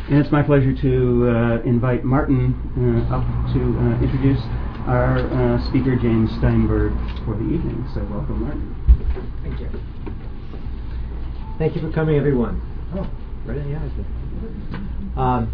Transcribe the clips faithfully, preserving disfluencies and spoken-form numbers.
And it's my pleasure to uh, invite Martin uh, up to uh, introduce our uh, speaker, James Steinberg, for the evening. So welcome, Martin. Thank you. Thank you for coming, everyone. Oh, right in the eyes. Um,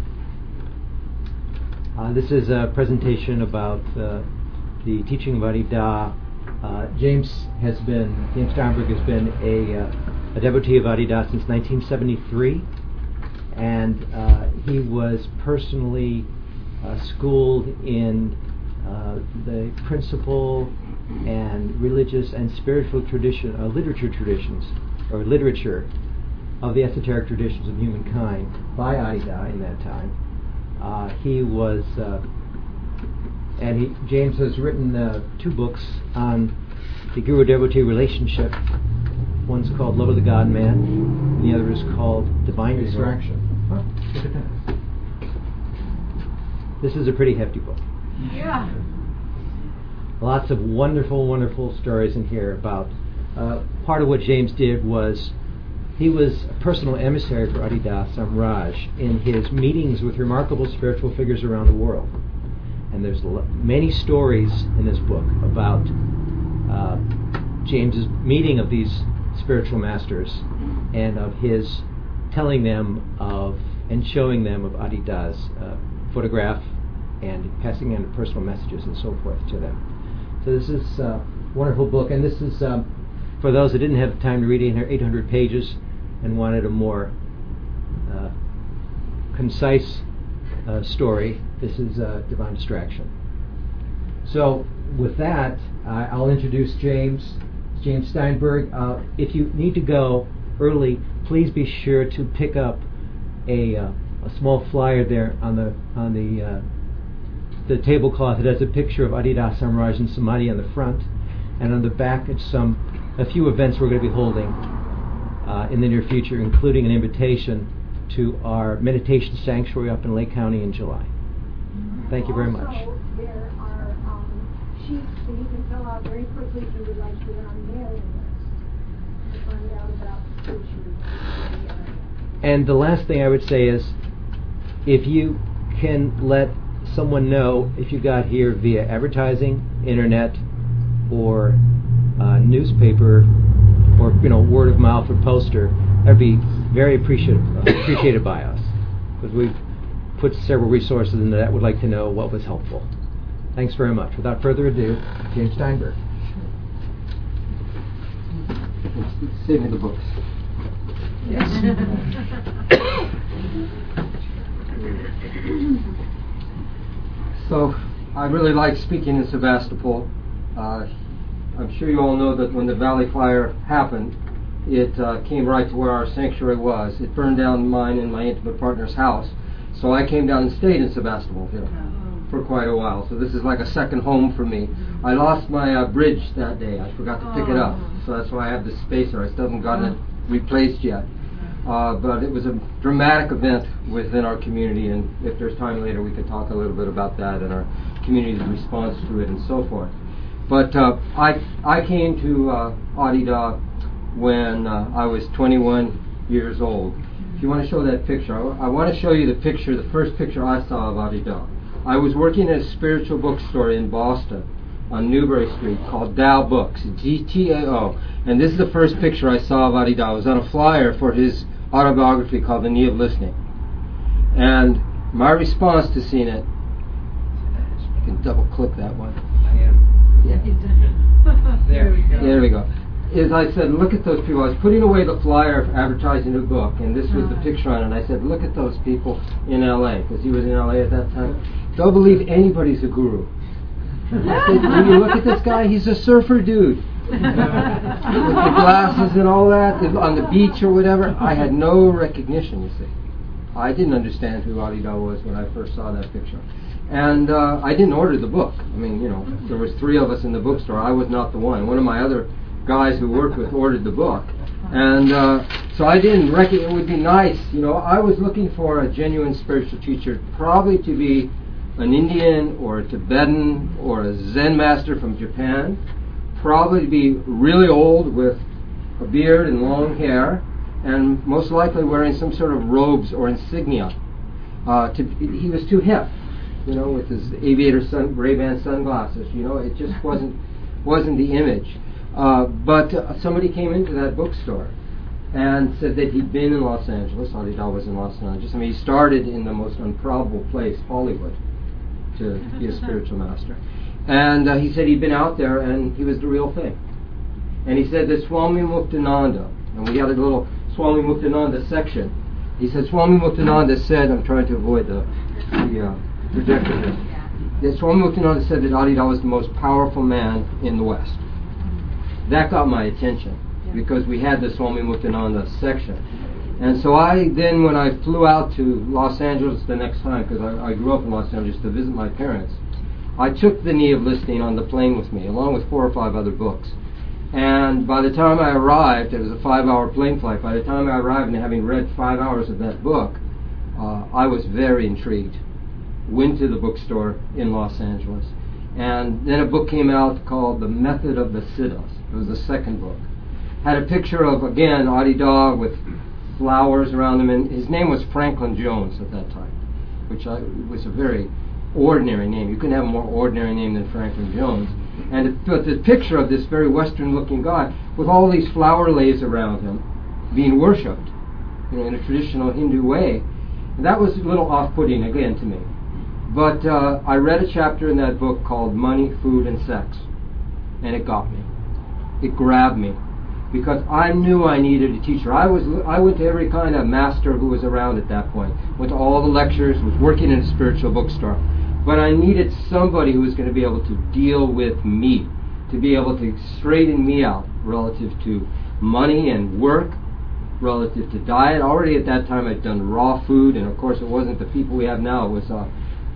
uh, this is a presentation about uh, the teaching of Adi Da. Uh, James has been, James Steinberg has been a, uh, a devotee of Adi Da since nineteen seventy-three, and uh, he was personally uh, schooled in uh, the principle and religious and spiritual tradition, uh, literature traditions, or literature of the esoteric traditions of humankind by Adi Da in that time. Uh, he was, uh, and he, James has written uh, two books on the guru-devotee relationship. One's called Love of the God-Man, and the other is called Divine Distraction. Oh, look at that. This is a pretty hefty book. Yeah. Lots of wonderful, wonderful stories in here about uh, part of what James did was he was a personal emissary for Adi Da Samraj in his meetings with remarkable spiritual figures around the world. And there's l- many stories in this book about uh, James's meeting of these spiritual masters and of his telling them of and showing them of Adi Da's uh, photograph and passing on personal messages and so forth to them. So this is a wonderful book, and this is um, for those that didn't have time to read it, eight hundred pages and wanted a more uh, concise uh, story. This is uh, Divine Distraction. So with that, uh, I'll introduce James, James Steinberg. Uh, if you need to go early, please be sure to pick up a, uh, a small flyer there on the on the uh, the tablecloth. It has a picture of Adi Da Samraj and Samadhi on the front, and on the back it's some a few events we're going to be holding uh, in the near future, including an invitation to our meditation sanctuary up in Lake County in July. Thank you very much. Also, there are um, sheets that you can fill out very quickly if you would like to get on the mailing list to find out about issues. And the last thing I would say is, if you can let someone know if you got here via advertising, internet, or uh, newspaper, or you know word of mouth or poster, that'd be very appreciated appreciated by us, because we've put several resources into that. Would like to know what was helpful. Thanks very much. Without further ado, James Steinberg. Save me the books. Yes. So, I really like speaking in Sebastopol. Uh, I'm sure you all know that when the Valley Fire happened, it uh, came right to where our sanctuary was. It burned down mine and my intimate partner's house. So I came down and stayed in Sebastopol here for quite a while. So this is like a second home for me. I lost my uh, bridge that day. I forgot to pick it up. So that's why I have this spacer. I still haven't gotten it replaced yet. Uh, but it was a dramatic event within our community, and if there's time later we could talk a little bit about that and our community's response to it and so forth. But uh, I I came to uh, Adi Da when uh, I was twenty-one years old. If you want to show that picture, I, w- I want to show you the picture, the first picture I saw of Adi Da. I was working at a spiritual bookstore in Boston on Newbury Street called Tao Books, G T A O. And this is the first picture I saw of Adi Da. It was on a flyer for his autobiography called The Knee of Listening. And my response to seeing it, you can double click that one. I am. Yeah. There we go. There we go. Is I said, look at those people. I was putting away the flyer for advertising the book, and this was the picture on it. And I said, look at those people in L A, because he was in L A at that time. Don't believe anybody's a guru. I said, when you look at this guy, he's a surfer dude. With the glasses and all that, on the beach or whatever. I had no recognition, you see. I didn't understand who Adi Da was when I first saw that picture. And uh, I didn't order the book. I mean, you know, there was three of us in the bookstore. I was not the one. One of my other guys who worked with ordered the book. And uh, so I didn't reckon it would be nice. You know, I was looking for a genuine spiritual teacher, probably to be an Indian or a Tibetan or a Zen master from Japan, probably to be really old with a beard and long hair, and most likely wearing some sort of robes or insignia. Uh, to, he was too hip, you know, with his aviator sun, Ray-Ban sunglasses. You know, it just wasn't wasn't the image. Uh, but uh, somebody came into that bookstore and said that he'd been in Los Angeles. Adi Da was in Los Angeles. I mean, he started in the most improbable place, Hollywood, to be a spiritual master. And uh, he said he'd been out there and he was the real thing. And he said that Swami Muktananda, and we had a little Swami Muktananda section. He said Swami Muktananda said, I'm trying to avoid the, the uh, projector here. That Swami Muktananda said that Adi Da was the most powerful man in the West. That got my attention because we had the Swami Muktananda section. And so I then, when I flew out to Los Angeles the next time, because I, I grew up in Los Angeles to visit my parents, I took the Knee of Listening on the plane with me, along with four or five other books. And by the time I arrived, it was a five-hour plane flight, by the time I arrived and having read five hours of that book, uh, I was very intrigued. Went to the bookstore in Los Angeles. And then a book came out called The Method of the Siddhas. It was the second book. Had a picture of, again, Adi Da with flowers around him, and his name was Franklin Jones at that time, which I, was a very ordinary name. You couldn't have a more ordinary name than Franklin Jones. And it, but the picture of this very Western-looking guy with all these flower lays around him, being worshipped, you know, in a traditional Hindu way, and that was a little off-putting again to me. But uh, I read a chapter in that book called Money, Food, and Sex, and it got me. It grabbed me. Because I knew I needed a teacher. I was I went to every kind of master who was around at that point. Went to all the lectures, was working in a spiritual bookstore. But I needed somebody who was going to be able to deal with me, to be able to straighten me out relative to money and work, relative to diet. Already at that time I'd done raw food, and of course it wasn't the people we have now. It was uh,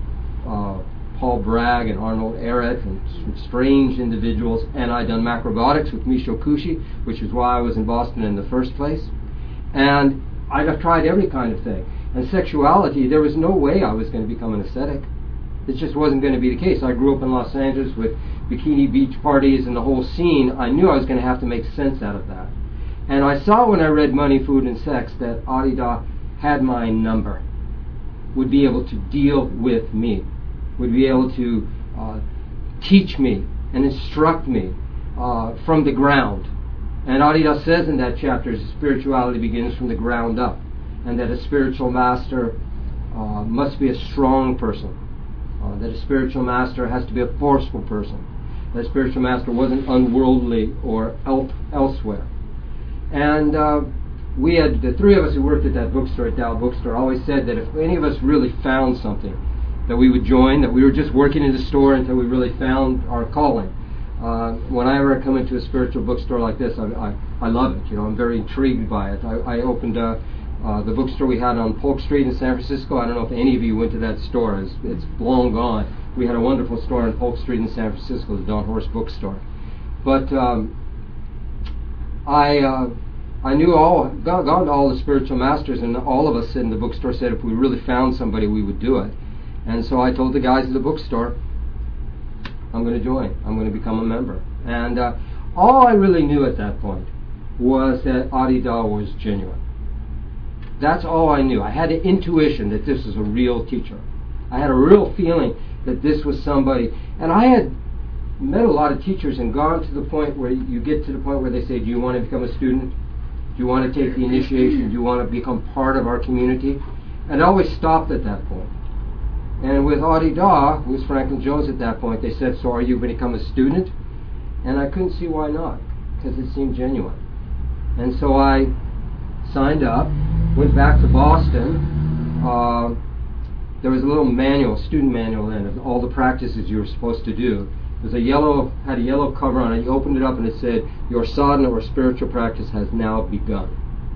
uh, Paul Bragg and Arnold Ehret and some strange individuals, and I'd done macrobiotics with Michio Kushi, which is why I was in Boston in the first place. And I'd tried every kind of thing. And sexuality, there was no way I was going to become an ascetic. It just wasn't going to be the case. I grew up in Los Angeles with bikini beach parties and the whole scene. I knew I was going to have to make sense out of that. And I saw when I read Money, Food, and Sex that Adi Da had my number, would be able to deal with me, would be able to uh, teach me and instruct me uh, from the ground. And Adi Da says in that chapter, spirituality begins from the ground up, and that a spiritual master uh, must be a strong person, uh, that a spiritual master has to be a forceful person, that a spiritual master wasn't unworldly or el- elsewhere. And uh, we had, the three of us who worked at that bookstore, at Dow Bookstore, always said that if any of us really found something, that we would join, that we were just working in the store until we really found our calling. Uh, when I ever come into a spiritual bookstore like this, I, I, I love it. You know, I'm very intrigued by it. I, I opened uh, uh, the bookstore we had on Polk Street in San Francisco. I don't know if any of you went to that store. It's, it's long gone. We had a wonderful store on Polk Street in San Francisco, the Don Horst Bookstore. But um, I uh, I knew all, got, got to all the spiritual masters, and all of us in the bookstore said if we really found somebody, we would do it. And so I told the guys at the bookstore, I'm going to join. I'm going to become a member. And uh, all I really knew at that point was that Adi Da was genuine. That's all I knew. I had an intuition that this was a real teacher. I had a real feeling that this was somebody. And I had met a lot of teachers and gone to the point where you get to the point where they say, do you want to become a student? Do you want to take the initiation? Do you want to become part of our community? And I always stopped at that point. And with Adi Da, who was Franklin Jones at that point, they said, so are you going to become a student? And I couldn't see why not, because it seemed genuine. And so I signed up, went back to Boston. Uh, there was a little manual, student manual in of all the practices you were supposed to do. It was a yellow, had a yellow cover on it. You opened it up and it said, your sadhana or spiritual practice has now begun.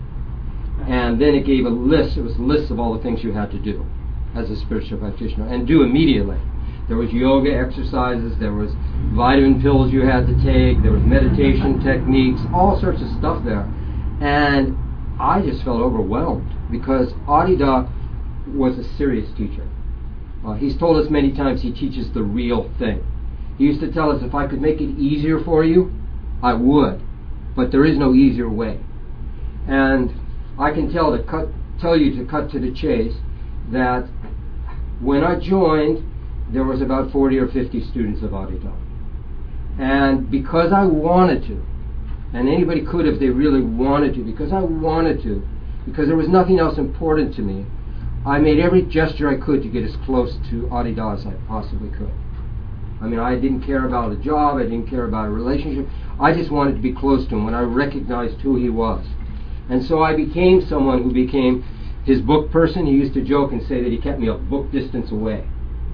And then it gave a list, it was a list of all the things you had to do as a spiritual practitioner, and do immediately. There was yoga exercises, there was vitamin pills you had to take, there was meditation techniques, all sorts of stuff there. And I just felt overwhelmed because Adi Da was a serious teacher. Uh, he's told us many times he teaches the real thing. He used to tell us, if I could make it easier for you, I would, but there is no easier way. And I can tell to cut, tell you to cut to the chase, that when I joined, there was about forty or fifty students of Adida. And because I wanted to, and anybody could if they really wanted to, because I wanted to, because there was nothing else important to me, I made every gesture I could to get as close to Adida as I possibly could. I mean, I didn't care about a job, I didn't care about a relationship, I just wanted to be close to him when I recognized who he was. And so I became someone who became his book person. He used to joke and say that he kept me a book distance away.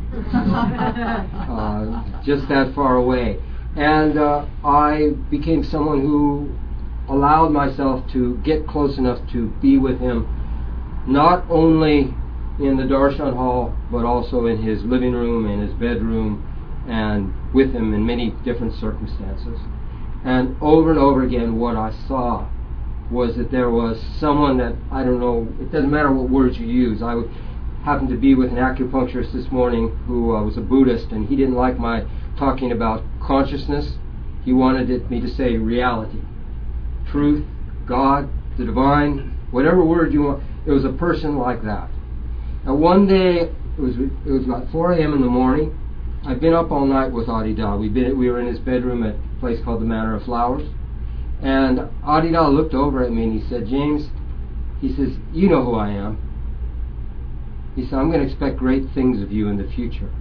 uh, just that far away. And uh, I became someone who allowed myself to get close enough to be with him, not only in the Darshan hall, but also in his living room, in his bedroom, and with him in many different circumstances. And over and over again, what I saw was that there was someone that, I don't know, it doesn't matter what words you use. I happened to be with an acupuncturist this morning who uh, was a Buddhist, and he didn't like my talking about consciousness. He wanted it, me to say reality, truth, God, the divine, whatever word you want. It was a person like that. And one day, it was it was about four a.m. in the morning. I'd been up all night with Adida. We'd been, we were in his bedroom at a place called the Manor of Flowers. And Adida looked over at me and he said, James, he says, you know who I am. He said, I'm going to expect great things of you in the future.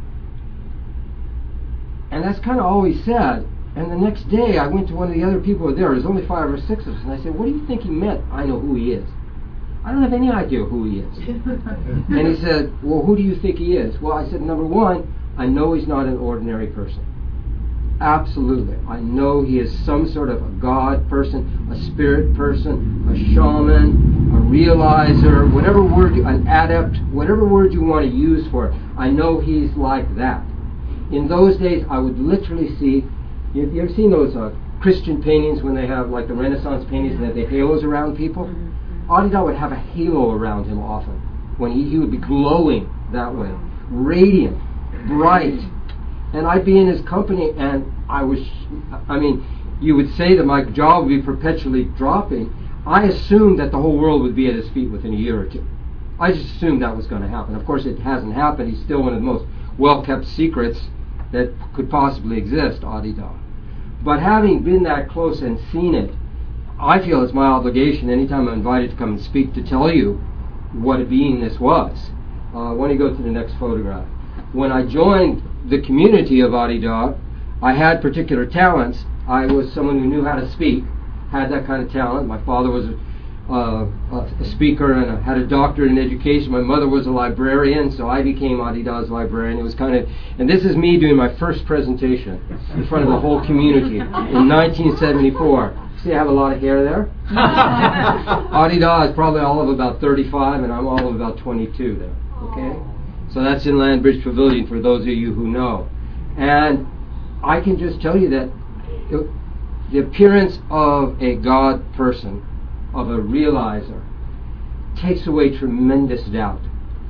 And that's kind of all he said. And the next day, I went to one of the other people who were there. There was only five or six of us. And I said, what do you think he meant? I know who he is. I don't have any idea who he is. And he said, well, who do you think he is? Well, I said, number one, I know he's not an ordinary person. Absolutely. I know he is some sort of a God person, a spirit person, a shaman, a realizer, whatever word, you, an adept, whatever word you want to use for it. I know he's like that. In those days, I would literally see, you, you ever seen those uh, Christian paintings when they have, like the Renaissance paintings, and they have the halos around people? Adida would have a halo around him often, when he, he would be glowing that way, radiant, bright. And I'd be in his company, and I was, I mean, you would say that my jaw would be perpetually dropping. I assumed that the whole world would be at his feet within a year or two. I just assumed that was going to happen. Of course, it hasn't happened. He's still one of the most well-kept secrets that could possibly exist, Adida. But having been that close and seen it, I feel it's my obligation, anytime I'm invited to come and speak, to tell you what a being this was. Uh, why don't you go to the next photograph? When I joined the community of Adida, I had particular talents. I was someone who knew how to speak, had that kind of talent. My father was a, uh, a speaker and a, had a doctorate in education. My mother was a librarian, so I became Adida's librarian. It was kind of, and this is me doing my first presentation in front of the whole community in nineteen seventy-four. See, I have a lot of hair there. Adida is probably all of about thirty-five, and I'm all of about twenty-two there. Okay? So that's in Landbridge Pavilion for those of you who know. And I can just tell you that it, the appearance of a God person, of a realizer, takes away tremendous doubt.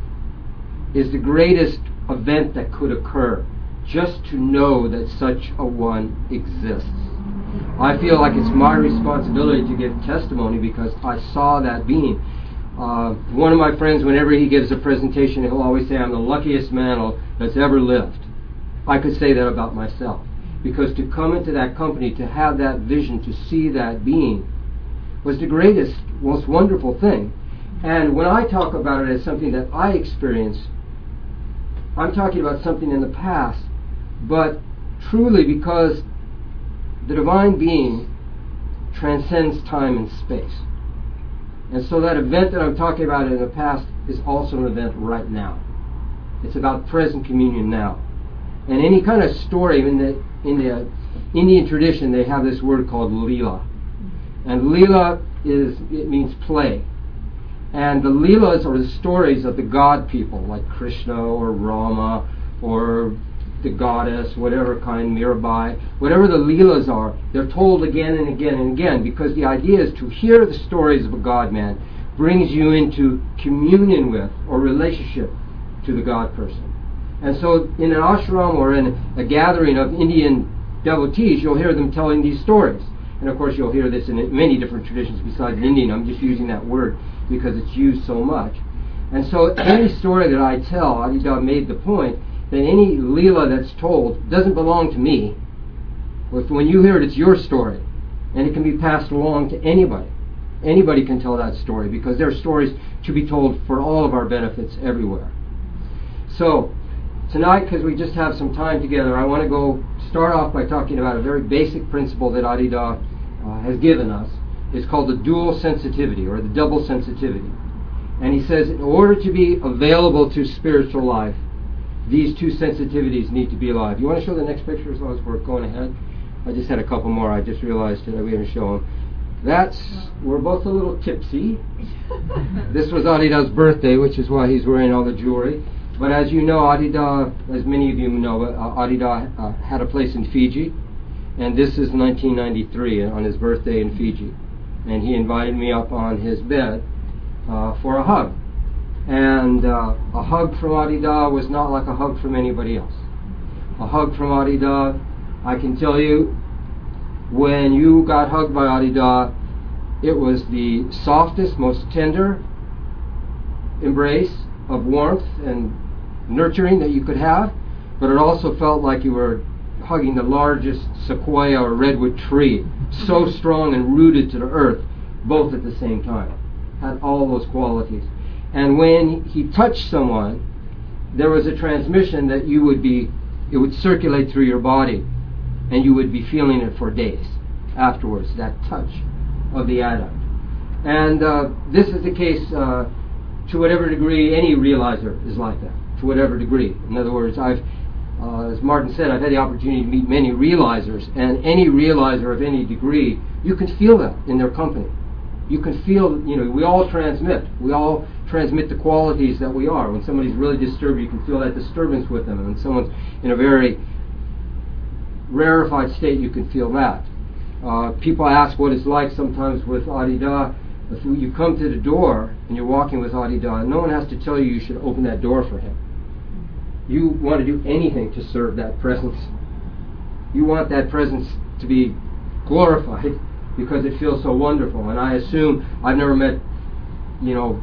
Is the greatest event that could occur, just to know that such a one exists. I feel like it's my responsibility to give testimony because I saw that being. Uh, one of my friends, whenever he gives a presentation, he'll always say, I'm the luckiest man that's ever lived. I could say that about myself. Because to come into that company, to have that vision, to see that being, was the greatest, most wonderful thing. And when I talk about it as something that I experienced, I'm talking about something in the past, but truly because the divine being transcends time and space. And so that event that I'm talking about in the past is also an event right now. It's about present communion now. And any kind of story, in the in the uh, Indian tradition, they have this word called Leela. And Leela is, it means play. And the Leelas are the stories of the God people, like Krishna or Rama or the goddess, whatever kind, Mirabai, whatever the Leelas are, they're told again and again and again, because the idea is to hear the stories of a God-man brings you into communion with or relationship to the God person. And so in an ashram or in a gathering of Indian devotees, you'll hear them telling these stories. And of course you'll hear this in many different traditions besides Indian. I'm just using that word because it's used so much. And so any story that I tell, Adida made the point that any Leela that's told doesn't belong to me. When you hear it, it's your story. And it can be passed along to anybody. Anybody can tell that story because there are stories to be told for all of our benefits everywhere. So, tonight, because we just have some time together, I want to go start off by talking about a very basic principle that Adida uh, has given us. It's called the dual sensitivity, or the double sensitivity. And he says, in order to be available to spiritual life, these two sensitivities need to be alive. You want to show the next picture as long as we're going ahead? I just had a couple more. I just realized that we didn't show them. That's, we're both a little tipsy. This was Adida's birthday, which is why he's wearing all the jewelry. But as you know, Adida, as many of you know, uh, Adida uh, had a place in Fiji. And this is nineteen ninety-three, on his birthday in Fiji. And he invited me up on his bed uh, for a hug. And uh, a hug from Adida was not like a hug from anybody else. A hug from Adida, I can tell you, when you got hugged by Adida, it was the softest, most tender embrace of warmth and nurturing that you could have, but it also felt like you were hugging the largest sequoia or redwood tree, so strong and rooted to the earth, both at the same time. Had all those qualities. And when he touched someone, there was a transmission that you would be, it would circulate through your body, and you would be feeling it for days afterwards, that touch of the adept. And uh, this is the case uh, to whatever degree any realizer is like that, to whatever degree. In other words, I've, uh, as Martin said, I've had the opportunity to meet many realizers, and any realizer of any degree, you can feel that in their company. You can feel, you know, we all transmit. We all transmit the qualities that we are. When somebody's really disturbed, you can feel that disturbance with them. And when someone's in a very rarefied state, you can feel that. Uh, people ask what it's like sometimes with Adida. If you come to the door and you're walking with Adida, no one has to tell you you should open that door for him. You want to do anything to serve that presence. You want that presence to be glorified because it feels so wonderful. And I assume, I've never met, you know,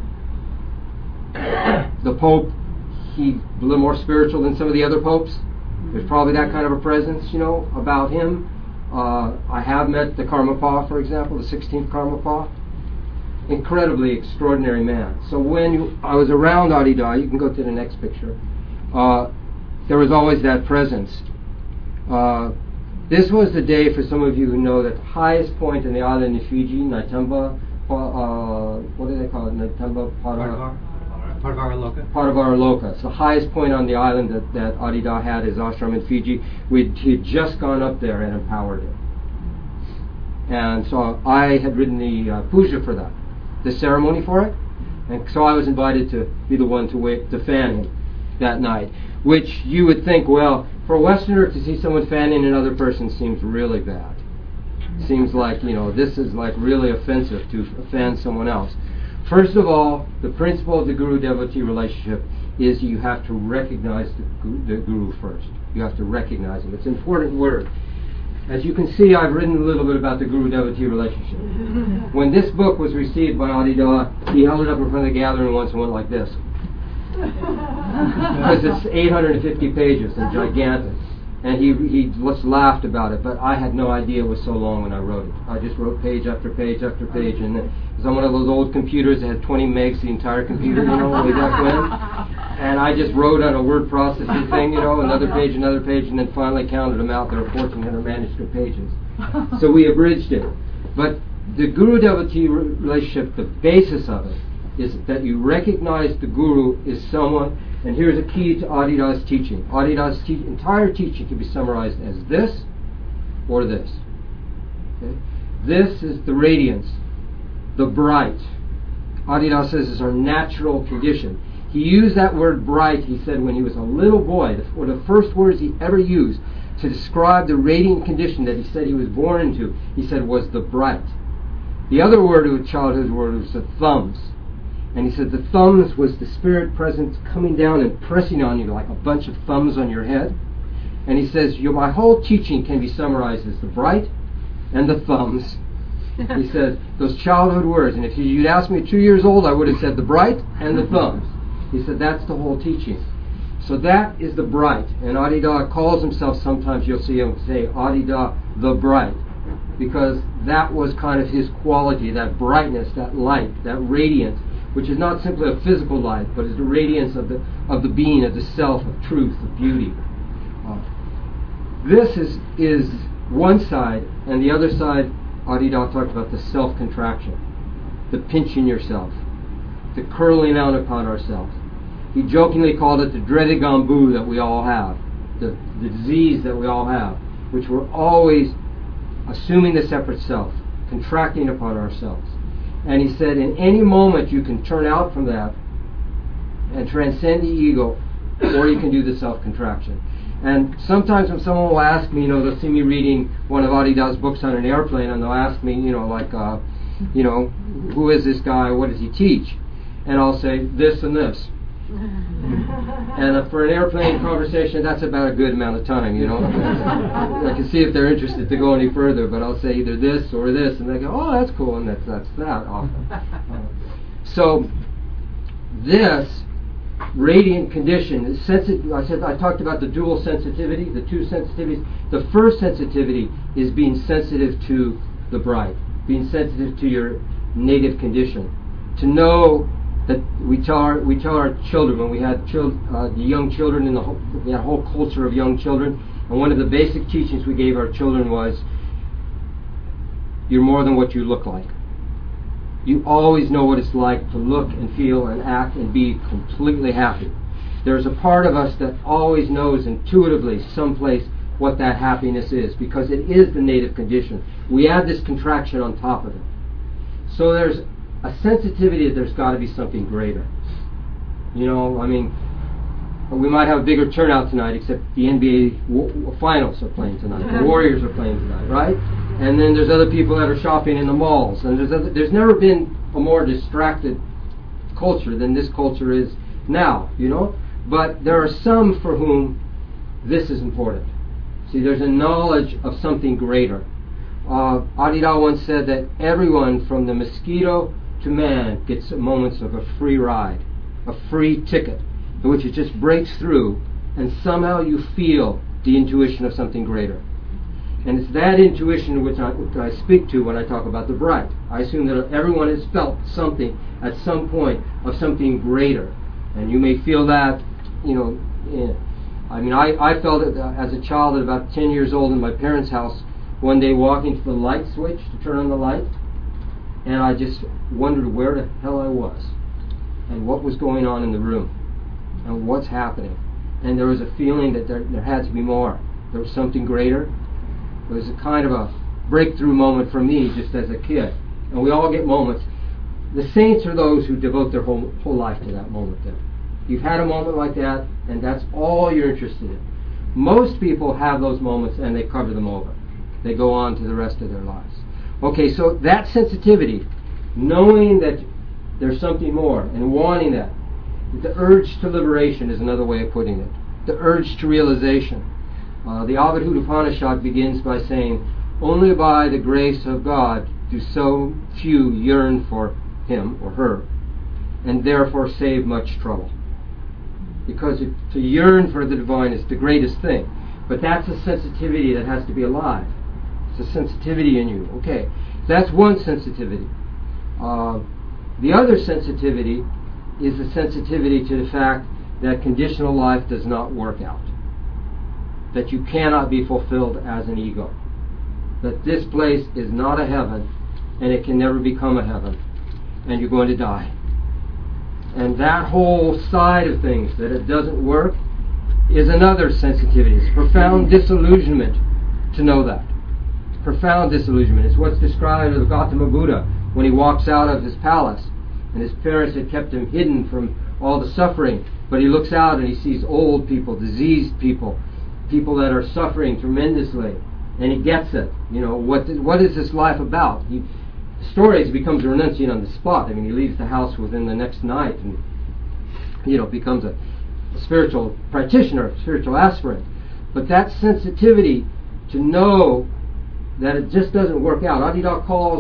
the Pope. He's a little more spiritual than some of the other popes. There's probably that kind of a presence, you know, about him. Uh, I have met the Karmapa, for example, the sixteenth Karmapa. Incredibly extraordinary man. So when you, I was around Adida, you can go to the next picture, uh, there was always that presence. Uh, this was the day, for some of you who know, that the highest point in the island of Fiji, Naitemba, uh, what do they call it, Naitemba? Para, Parvaraloka. Parvaraloka. It's the highest point on the island that, that Adida had, his ashram in Fiji. We'd, he had just gone up there and empowered it. And so I had written the uh, puja for that, the ceremony for it. And so I was invited to be the one to wait, to fan him that night. Which you would think, well, for a Westerner to see someone fanning another person seems really bad. Seems like, you know, this is like really offensive to fan someone else. First of all, the principle of the guru-devotee relationship is you have to recognize the guru, the guru first. You have to recognize him. It's an important word. As you can see, I've written a little bit about the guru-devotee relationship. When this book was received by Adida, he held it up in front of the gathering once and went like this. Because it's eight hundred fifty pages and gigantic. And he he just laughed about it, but I had no idea it was so long when I wrote it. I just wrote page after page after page, and it was on one of those old computers that had twenty megs, the entire computer, you know, way back when. And I just wrote on a word processing thing, you know, another page, another page, and then finally counted them out. There were fourteen hundred manuscript pages. So we abridged it. But the guru-devotee relationship, the basis of it, is that you recognize the guru is someone. And here's a key to Adida's teaching. Adida's te- entire teaching can be summarized as this or this. Okay? This is the radiance, the bright. Adida says is our natural condition. He used that word bright, he said, when he was a little boy. One of the first words he ever used to describe the radiant condition that he said he was born into, he said, was the bright. The other word of childhood word was the thumbs. And he said the thumbs was the spirit presence coming down and pressing on you like a bunch of thumbs on your head. And he says, your, my whole teaching can be summarized as the bright and the thumbs He says, those childhood words, and if you'd asked me two years old, I would have said the bright and the thumbs. He said, that's the whole teaching. So that is the bright. And Adida calls himself, sometimes you'll see him say, Adida the bright. Because that was kind of his quality, that brightness, that light, that radiance, which is not simply a physical light, but is the radiance of the of the being, of the self, of truth, of beauty. Uh, this is is one side, and the other side, Adida talked about the self-contraction, the pinching yourself, the curling out upon ourselves. He jokingly called it the dreaded gambu that we all have, the, the disease that we all have, which we're always assuming the separate self, contracting upon ourselves. And he said, in any moment you can turn out from that and transcend the ego, or you can do the self-contraction. And sometimes when someone will ask me, you know, they'll see me reading one of Adida's books on an airplane, and they'll ask me, you know, like, uh, you know, who is this guy? What does he teach? And I'll say this and this. And uh, for an airplane conversation, that's about a good amount of time, you know. I can see if they're interested to go any further, but I'll say either this or this, and they go, oh, that's cool, and that's that's that often. Uh, so this radiant condition is sensitive. I said I talked about the dual sensitivity, the two sensitivities. The first sensitivity is being sensitive to the bright, being sensitive to your native condition, to know that we tell our we tell our children when we had chil- uh, the young children in the whole, we had a whole culture of young children, and one of the basic teachings we gave our children was, you're more than what you look like. You always know what it's like to look and feel and act and be completely happy. There's a part of us that always knows intuitively someplace what that happiness is, because it is the native condition. We add this contraction on top of it. So there's a sensitivity that there's got to be something greater. You know, I mean, we might have a bigger turnout tonight, except the N B A w- finals are playing tonight. The Warriors are playing tonight, right? And then there's other people that are shopping in the malls. And there's other, there's never been a more distracted culture than this culture is now, you know? But there are some for whom this is important. See, there's a knowledge of something greater. Uh, Adida once said that everyone from the mosquito to man gets moments of a free ride, a free ticket, in which it just breaks through, and somehow you feel the intuition of something greater. And it's that intuition which I, which I speak to when I talk about the bright. I assume that everyone has felt something at some point of something greater, and you may feel that, you know. In, I mean, I, I felt it uh, as a child at about ten years old in my parents' house. One day, walking to the light switch to turn on the light, and I just wondered where the hell I was, and what was going on in the room, and what's happening. And there was a feeling that there, there had to be more. There was something greater. It was a kind of a breakthrough moment for me just as a kid. And we all get moments. The saints are those who devote their whole, whole life to that moment then. You've had a moment like that, and that's all you're interested in. Most people have those moments and they cover them over. They go on to the rest of their lives. Okay, so that sensitivity, knowing that there's something more and wanting that, the urge to liberation is another way of putting it. The urge to realization. Uh, the Avadhuta Upanishad begins by saying, only by the grace of God do so few yearn for him or her, and therefore save much trouble. Because it, to yearn for the divine is the greatest thing. But that's a sensitivity that has to be alive. It's a sensitivity in you. Okay, that's one sensitivity. Uh, the other sensitivity is the sensitivity to the fact that conditional life does not work out. That you cannot be fulfilled as an ego. That this place is not a heaven, and it can never become a heaven, and you're going to die. And that whole side of things, that it doesn't work, is another sensitivity. It's profound disillusionment to know that. Profound disillusionment. It's what's described of Gautama Buddha when he walks out of his palace, and his parents had kept him hidden from all the suffering, but he looks out and he sees old people, diseased people, people that are suffering tremendously, and he gets it. You know, what what is this life about? He, the story becomes a renunciant on the spot. I mean, he leaves the house within the next night, and you know, becomes a, a spiritual practitioner, a spiritual aspirant. But that sensitivity to know that it just doesn't work out. Adida calls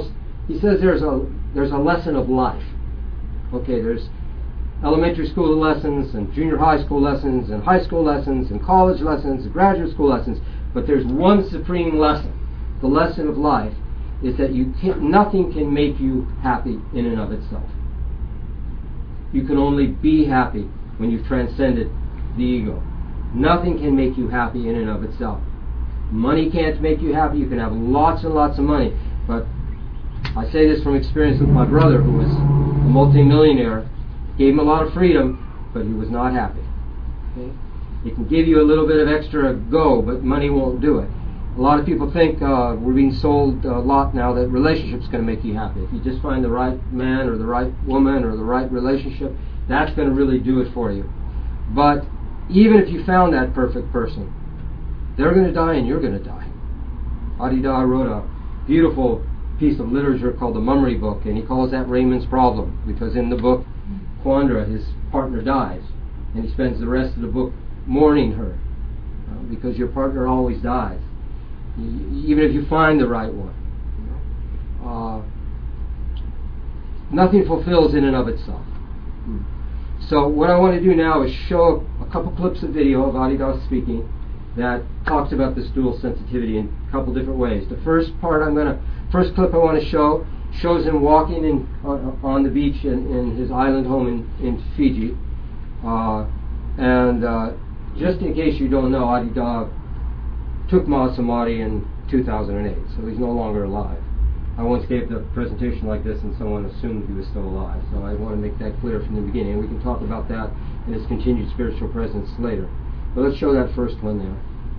he says there's a there's a lesson of life. Okay, there's elementary school lessons and junior high school lessons and high school lessons and college lessons and graduate school lessons, but there's one supreme lesson. The lesson of life is that you can't, nothing can make you happy in and of itself. You can only be happy when you've transcended the ego. Nothing can make you happy in and of itself. Money can't make you happy. You can have lots and lots of money, but I say this from experience with my brother, who was a multimillionaire. Gave him a lot of freedom, but he was not happy. Okay? It can give you a little bit of extra go, but money won't do it. A lot of people think uh, we're being sold a lot now that relationship's going to make you happy. If you just find the right man or the right woman or the right relationship, that's going to really do it for you. But even if you found that perfect person, they're going to die and you're going to die. Adida wrote a beautiful piece of literature called the Mummery Book, and he calls that Raymond's Problem, because in the book, Quandra, his partner, dies, and he spends the rest of the book mourning her, uh, because your partner always dies, y- even if you find the right one. You know? uh, nothing fulfills in and of itself. Mm. So what I want to do now is show a couple clips of video of Adidas speaking that talks about this dual sensitivity in a couple different ways. The first part I'm going to, first clip I want to show shows him walking in uh, on the beach in, in his island home in, in Fiji. Uh, and uh, just in case you don't know, Adida took Mahasamadhi in two thousand eight, so he's no longer alive. I once gave the presentation like this and someone assumed he was still alive, so I want to make that clear from the beginning. And we can talk about that and his continued spiritual presence later. But let's show that first one there.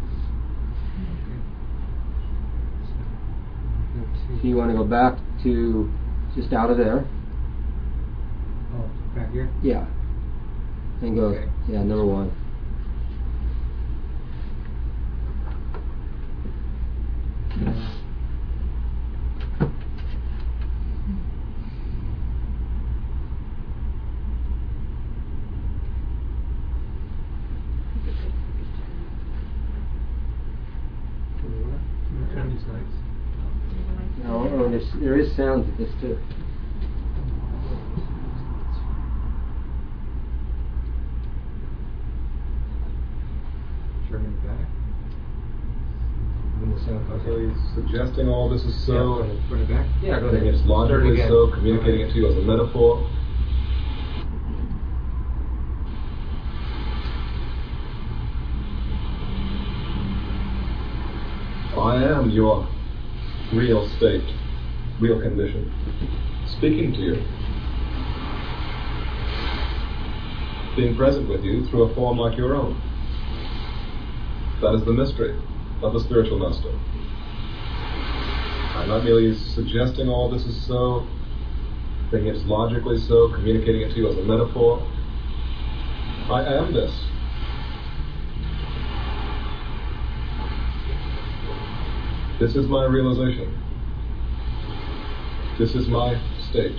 So you want to go back to just out of there. Oh, back here? Yeah. And go, Okay. yeah, number one. No, oh, there's, there is sound to this too. Turn it back. When the sound comes So he's suggesting all this is so, Yeah, turn it back. Yeah, go thinking ahead. it's logically Start again. so, communicating it to you as a metaphor. I am your real state, real condition, speaking to you, being present with you through a form like your own. That is the mystery of the spiritual master. I'm not merely suggesting all this is so, thinking it's logically so, communicating it to you as a metaphor. I am this. This is my realization. This is my state.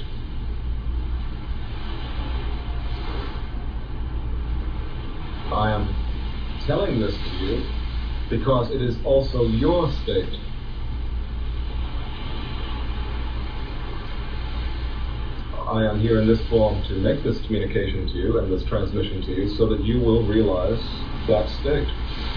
I am telling this to you because it is also your state. I am here in this form to make this communication to you and this transmission to you so that you will realize that state.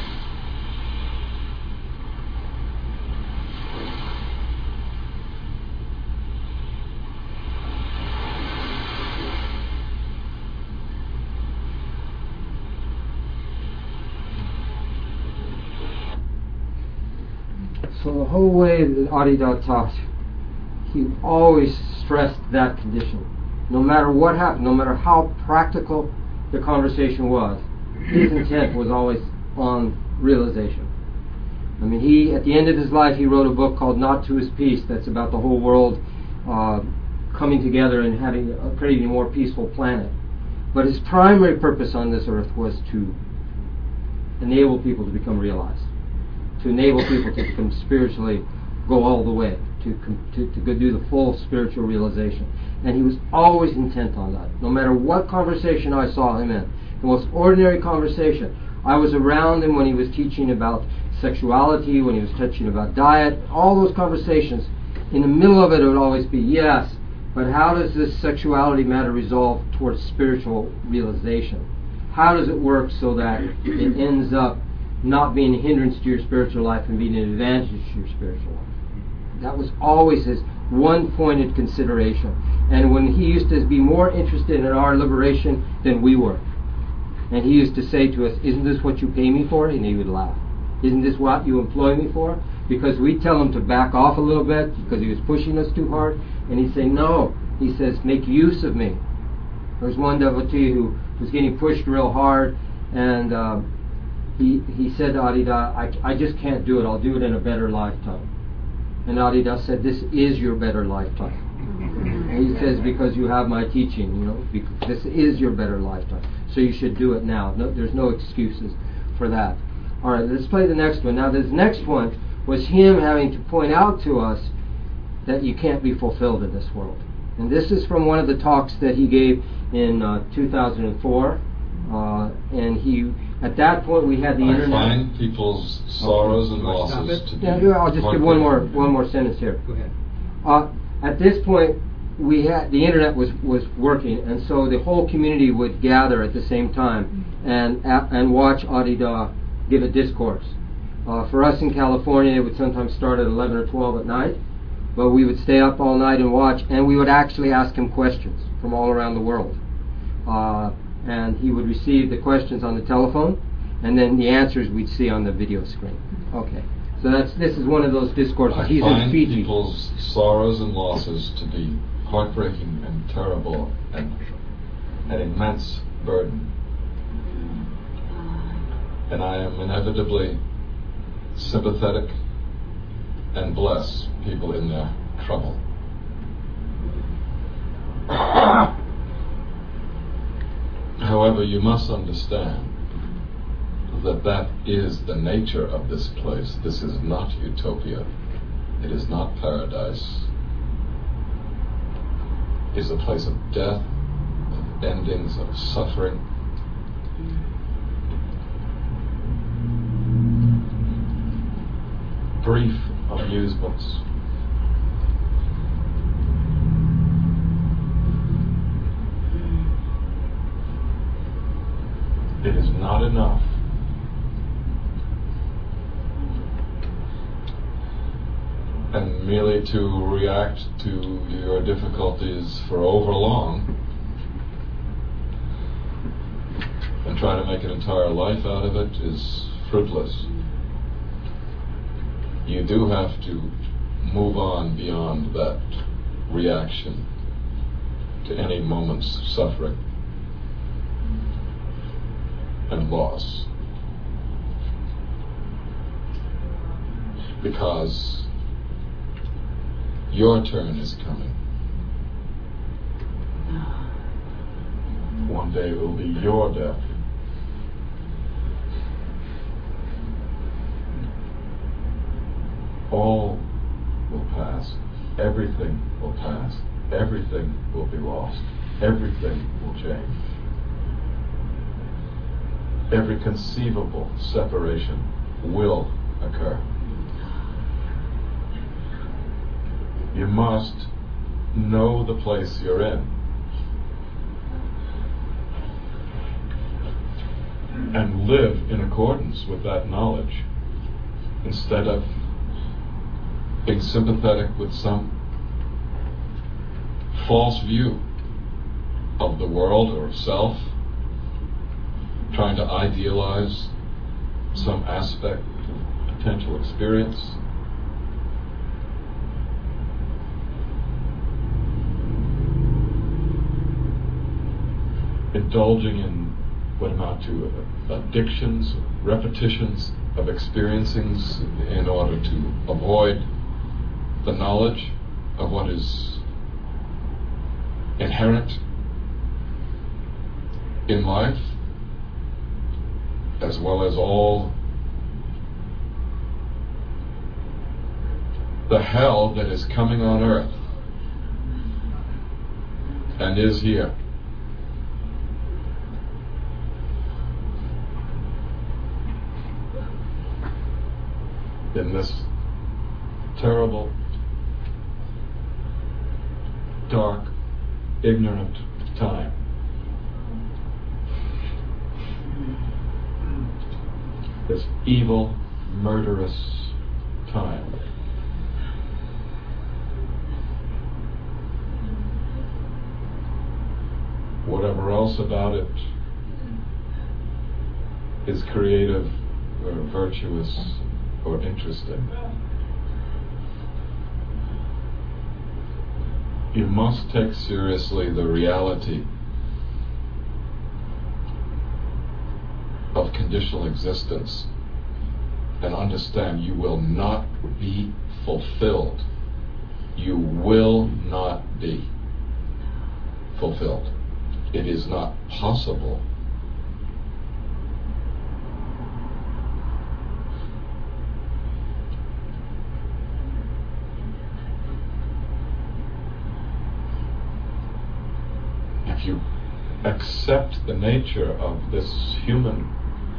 So the whole way that Adida taught, he always stressed that condition. No matter what happened, no matter how practical the conversation was, his intent was always on realization. I mean, he, at the end of his life, he wrote a book called Not to His Peace, that's about the whole world uh, coming together and having a, creating a more peaceful planet. But his primary purpose on this earth was to enable people to become realized, to enable people to become spiritually, go all the way, to, to, to go do the full spiritual realization. And he was always intent on that. No matter what conversation I saw him in, the most ordinary conversation, I was around him when he was teaching about sexuality, when he was teaching about diet, all those conversations, in the middle of it, it would always be, yes, but how does this sexuality matter resolve towards spiritual realization? How does it work so that it ends up not being a hindrance to your spiritual life and being an advantage to your spiritual life? That was always his one-pointed consideration. And when he used to be more interested in our liberation than we were. And he used to say to us, isn't this what you pay me for? And he would laugh. Isn't this what you employ me for? Because we'd tell him to back off a little bit because he was pushing us too hard. And he'd say, no. He says, make use of me. There was one devotee who was getting pushed real hard, and uh, he he said to Adida, I, I just can't do it. I'll do it in a better lifetime. And Adida said, this is your better lifetime. And he says, because you have my teaching, you know, because this is your better lifetime. So you should do it now. No, there's no excuses for that. All right, let's play the next one. Now, this next one was him having to point out to us that you can't be fulfilled in this world. And this is from one of the talks that he gave in uh, two thousand four. Uh, and he, at that point, we had the I internet. I find people's sorrows and Wanna stop losses it? to be. Yeah, I'll just give one more one more sentence here. Go ahead. Uh, at this point, we had the internet was, was working, and so the whole community would gather at the same time and uh, and watch Adida give a discourse. Uh, for us in California, it would sometimes start at eleven or twelve at night, but we would stay up all night and watch, and we would actually ask him questions from all around the world. Uh, and he would receive the questions on the telephone, and then the answers we'd see on the video screen. Okay. So that's this is one of those discourses. I He's find in Fiji. people's sorrows and losses to be heartbreaking and terrible and an immense burden. And I am inevitably sympathetic and bless people in their trouble. However, you must understand that that is the nature of this place. This is not utopia. It is not paradise. It is a place of death, of endings, of suffering. Brief amusements. It is not enough and merely to react to your difficulties for over long and try to make an entire life out of it is fruitless. You do have to move on beyond that reaction to any moment's suffering and loss, because your turn is coming. One day it will be your death. All will pass. Everything will pass. Everything will be lost. Everything will change. Every conceivable separation will occur. You must know the place you're in and live in accordance with that knowledge instead of being sympathetic with some false view of the world or of self, trying to idealize some aspect of potential experience. Indulging in what amount to addictions, repetitions of experiencings in order to avoid the knowledge of what is inherent in life, as well as all the hell that is coming on earth and is here. In this terrible dark, ignorant time. This evil, murderous time. Whatever else about it is creative or virtuous or interesting. You must take seriously the reality of conditional existence and understand you will not be fulfilled. You will not be fulfilled. It is not possible. If you accept the nature of this human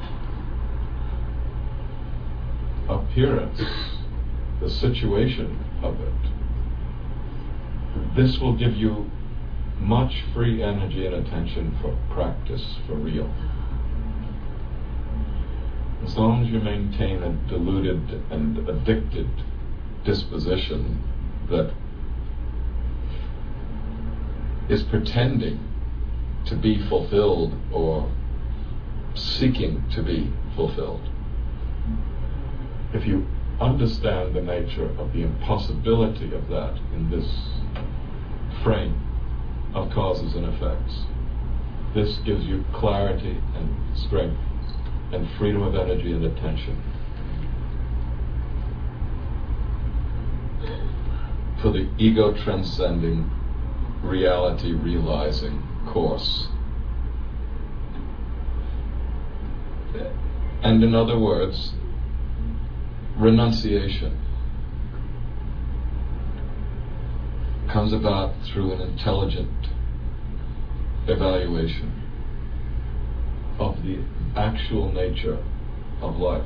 appearance, the situation of it, this will give you much free energy and attention for practice, for real. As long as you maintain a deluded and addicted disposition that is pretending to be fulfilled or seeking to be fulfilled. If you understand the nature of the impossibility of that in this frame of causes and effects, this gives you clarity and strength and freedom of energy and attention for the ego transcending, reality realizing course. And in other words, renunciation comes about through an intelligent evaluation of the actual nature of life.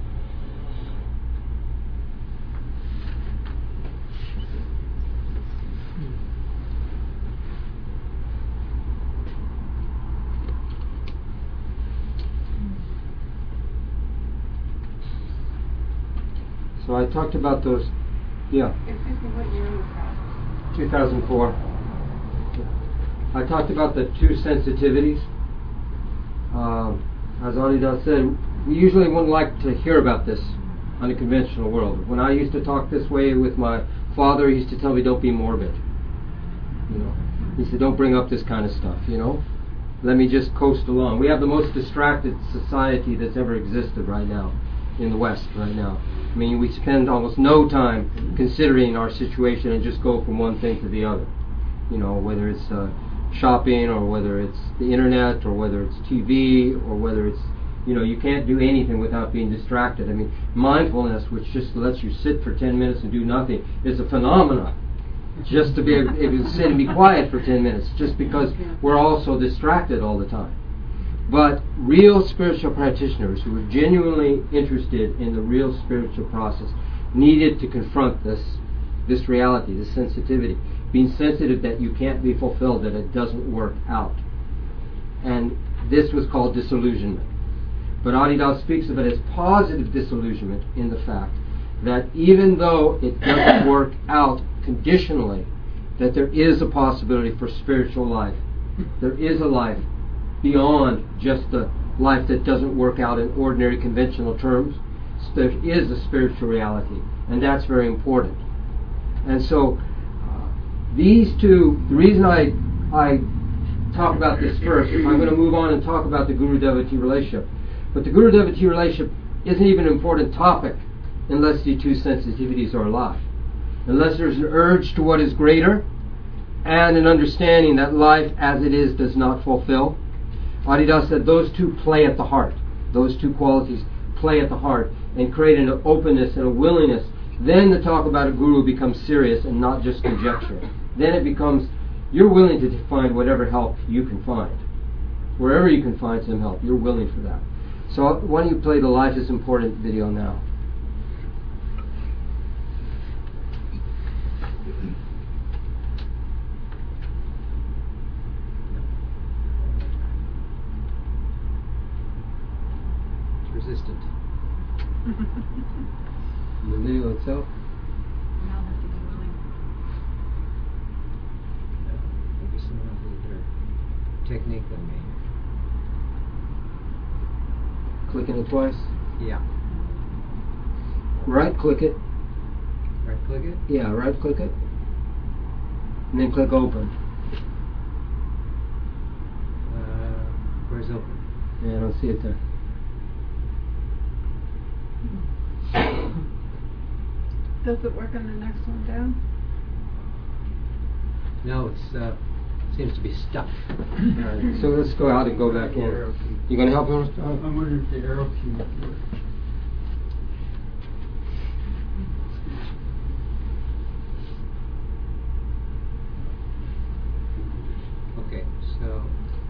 So I talked about those, yeah. Excuse me, what year was that? two thousand four. I talked about the two sensitivities. Um, as Adidas said, we usually wouldn't like to hear about this on the conventional world. When I used to talk this way with my father, he used to tell me, don't be morbid. You know, he said, don't bring up this kind of stuff, you know. Let me just coast along. We have the most distracted society that's ever existed right now in the West right now. I mean, we spend almost no time considering our situation and just go from one thing to the other. You know, whether it's uh, shopping or whether it's the internet or whether it's T V or whether it's, you know, you can't do anything without being distracted. I mean, mindfulness, which just lets you sit for ten minutes and do nothing, is a phenomenon. Just to be able, able to sit and be quiet for ten minutes, just because we're all so distracted all the time. But real spiritual practitioners who are genuinely interested in the real spiritual process needed to confront this this reality, this sensitivity, being sensitive that you can't be fulfilled, that it doesn't work out. And this was called disillusionment. But Adidas speaks of it as positive disillusionment in the fact that even though it doesn't work out conditionally, that there is a possibility for spiritual life. There is a life beyond just the life that doesn't work out in ordinary conventional terms. There is a spiritual reality, and that's very important. And so uh, these two, the reason I I talk about this first, I'm going to move on and talk about the Guru-Devotee relationship. But the Guru-Devotee relationship isn't even an important topic unless the two sensitivities are alive. Unless there's an urge to what is greater and an understanding that life as it is does not fulfill. Adidas said those two play at the heart. Those two qualities play at the heart and create an openness and a willingness. Then the talk about a guru becomes serious and not just conjecture. Then it becomes, you're willing to find whatever help you can find. Wherever you can find some help, you're willing for that. So why don't you play the Life is Important video now? existent. The video itself. I'll have to be willing. Maybe someone else with a better technique than me. Clicking it twice. Yeah. Right click it. Right click it. Yeah, right click it. And then click open. Uh, where's open? Yeah, I don't see it there. Does it work on the next one down? No, it's uh, seems to be stuck. Alright, so let's go out and go back in. You gonna help him? I'm wondering if the arrow key would work. Okay, so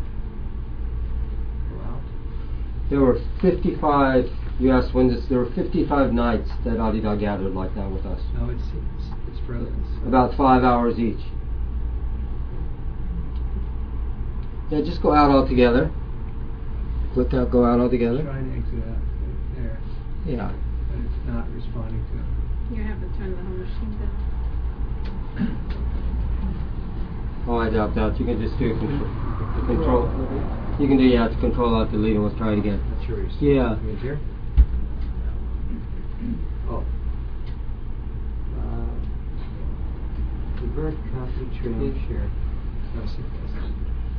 go out. There were fifty-five, you asked when this, there were fifty-five nights that Adida gathered like that with us. No, it's it's, it's frozen. So About five hours each. Yeah, just go out altogether. Click out, go out altogether. Trying to exit out there, Yeah. but it's not responding to it. You have to turn the whole machine down. Oh, I doubt that. You can just do control. control. You can do, yeah, to control out, delete, and let's try it again. Not sure. He's Yeah. Image here. Oh. Uh, convert, copy, trade, share. No, see this.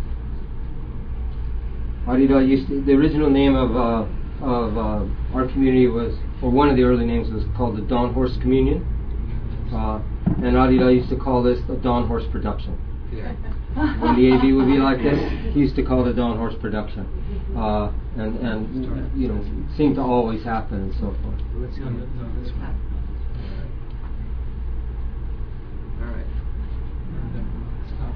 Adida used to, the original name of uh, of uh, our community was, or one of the early names was called the Dawn Horse Communion. Uh, and Adida used to call this the Dawn Horse Production. Yeah. When the A V would be like this, he used to call it a Dawn Horse Production. Uh, and, and, you know, it seemed to always happen and so forth. Let's see. No, no, no, that's fine. All right. Stop.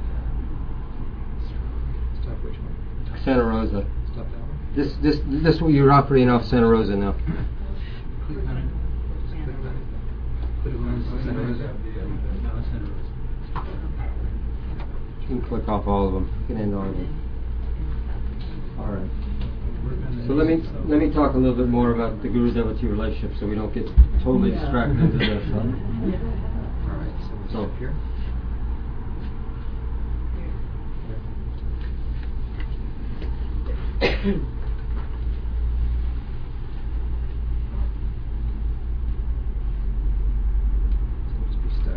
Stop which one? Santa Rosa. Stop that one. This, this, this, you're operating off Santa Rosa now. Click on it. Just click on it. Put it on Santa Rosa. No, Santa Rosa. You can click off all of them. You can end all of them. All right. Work on the So let me next- let me talk a little bit more about the guru devotee relationship, so we don't get totally distracted into this. Huh? All right. So we'll So- stop here. Seems to be stuck.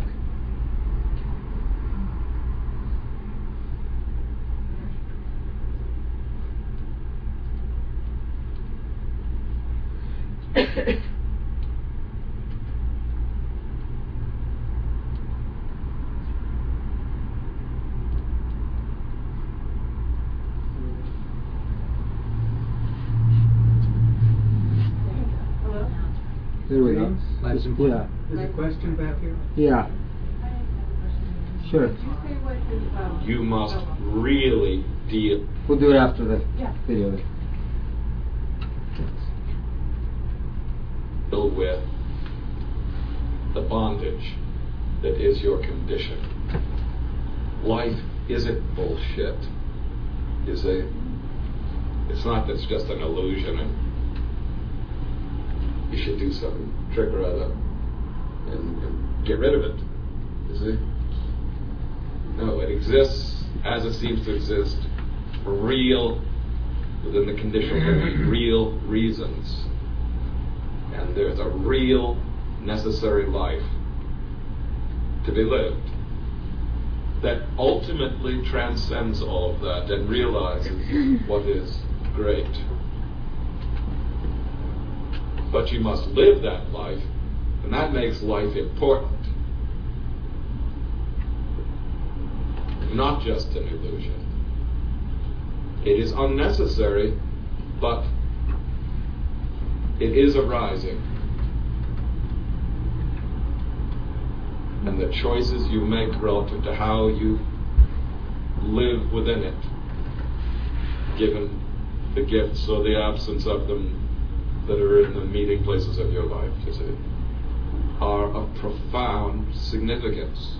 Hello? There we go. Life's Yeah. important. There's a question back here? Yeah. Sure. Did you say what is, um... You must really deal. We'll do it after the Yeah. video. deal with the bondage that is your condition. Life isn't bullshit. Is a. It's not that it's just an illusion and you should do some trick or other and, and get rid of it. You see? No, it exists as it seems to exist for real, within the conditional real reasons. And there's a real necessary life to be lived that ultimately transcends all of that and realizes what is great. But you must live that life, and that makes life important. Not just an illusion. It is unnecessary, but it is arising. And the choices you make relative to how you live within it, given the gifts or the absence of them that are in the meeting places of your life, you see, are of profound significance.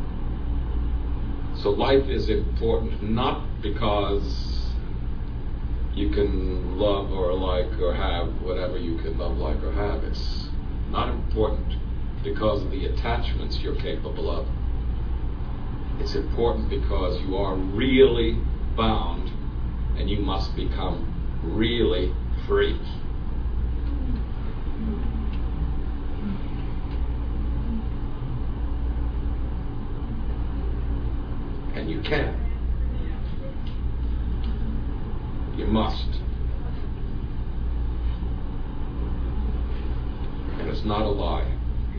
So life is important not because you can love or like or have whatever you can love, like, or have. It's not important because of the attachments you're capable of. It's important because you are really bound and you must become really free. And you can. You must. And it's not a lie.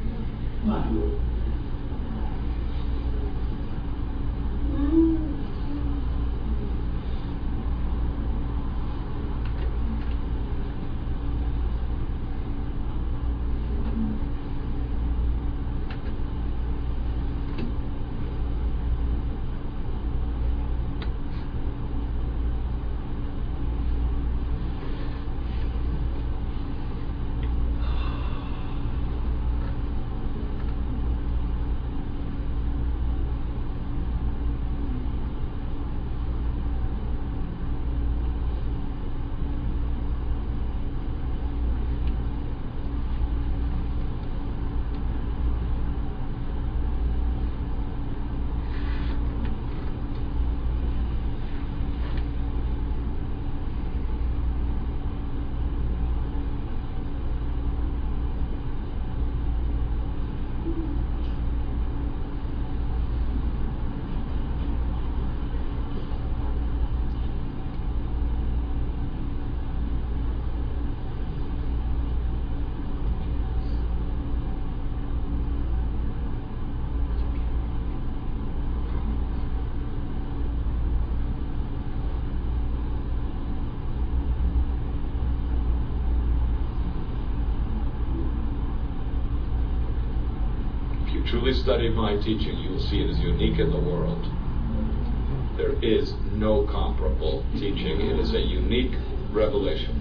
Truly study my teaching, you will see it is unique in the world. There is no comparable teaching. It is a unique revelation.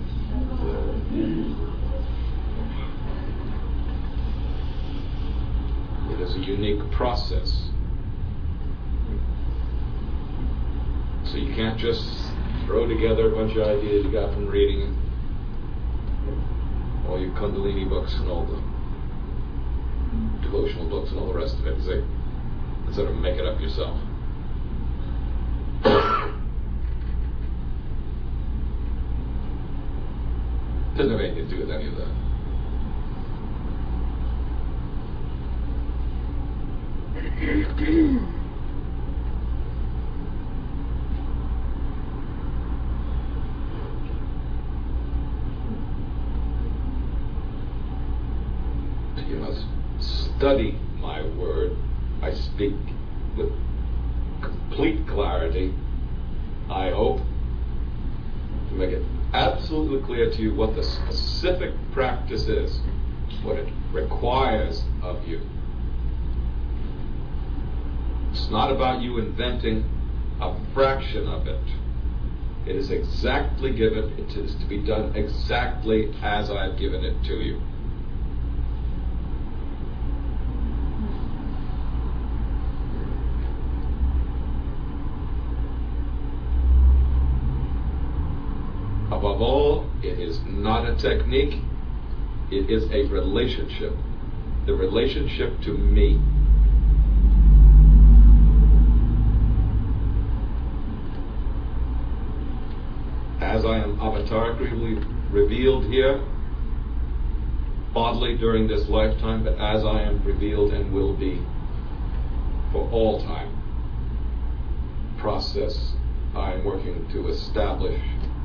It is a unique process. So you can't just throw together a bunch of ideas you got from reading all your Kundalini books and all the devotional books and all the rest of it, say, instead of make it up yourself. Doesn't have anything to do with any of that. You must study my word. I speak with complete clarity, I hope, to make it absolutely clear to you what the specific practice is, what it requires of you. It's not about you inventing a fraction of it. It is exactly given, it is to be done exactly as I've given it to you. Above all, it is not a technique, it is a relationship. The relationship to me. As I am avatarically revealed here, bodily during this lifetime, but as I am revealed and will be for all time. Process I am working to establish.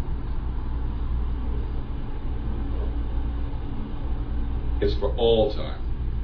Is for all time.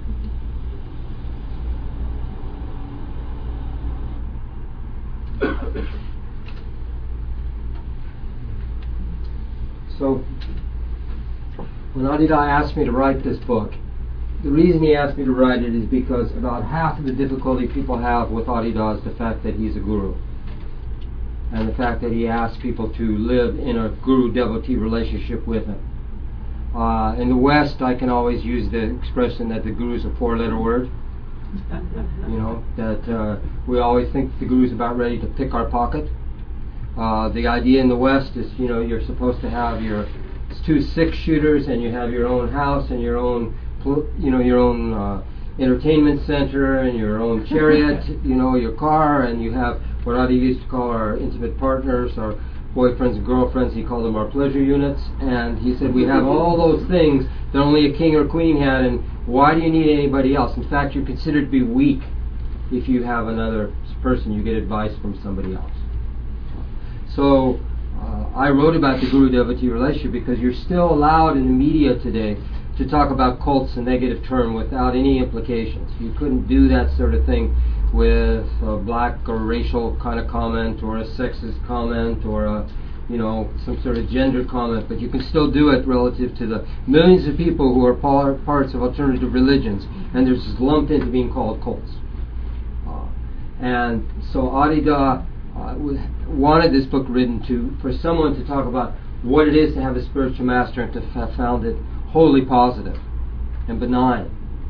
So, when Adida asked me to write this book, the reason he asked me to write it is because about half of the difficulty people have with Adida is the fact that he's a guru. And the fact that he asks people to live in a guru-devotee relationship with him. Uh, in the West, I can always use the expression that the guru is a four-letter word. You know, that uh, we always think the guru is about ready to pick our pocket. Uh, the idea in the West is, you know, you're supposed to have your two six shooters, and you have your own house and your own, you know, your own uh, entertainment center and your own chariot, you know, your car, and you have what Adi used to call our intimate partners, our boyfriends and girlfriends. He called them our pleasure units, and he said we have all those things that only a king or queen had, and why do you need anybody else? In fact, you're considered to be weak if you have another person. You get advice from somebody else. So uh, I wrote about the Guru-devotee relationship because you're still allowed in the media today to talk about cults in negative term without any implications. You couldn't do that sort of thing with a black or racial kind of comment or a sexist comment or a, you know, some sort of gender comment, but you can still do it relative to the millions of people who are par- parts of alternative religions, and they're just lumped into being called cults. Uh, and so Adida uh, was, wanted this book written to for someone to talk about what it is to have a spiritual master and to have found it wholly positive and benign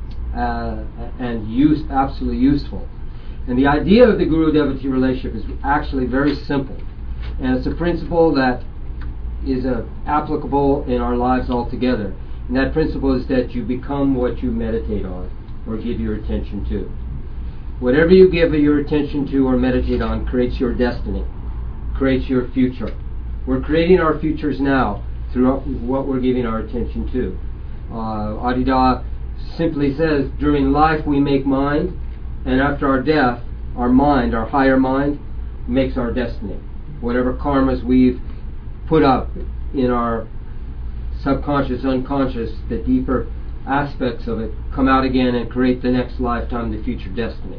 uh, and use, absolutely useful. And the idea of the Guru-devotee relationship is actually very simple. And it's a principle that is uh, applicable in our lives altogether. And that principle is that you become what you meditate on or give your attention to. Whatever you give your attention to or meditate on creates your destiny, creates your future. We're creating our futures now through what we're giving our attention to. Uh, Adida simply says, during life we make mind, and after our death, our mind, our higher mind, makes our destiny. Whatever karmas we've put up in our subconscious, unconscious, the deeper aspects of it come out again and create the next lifetime, the future destiny.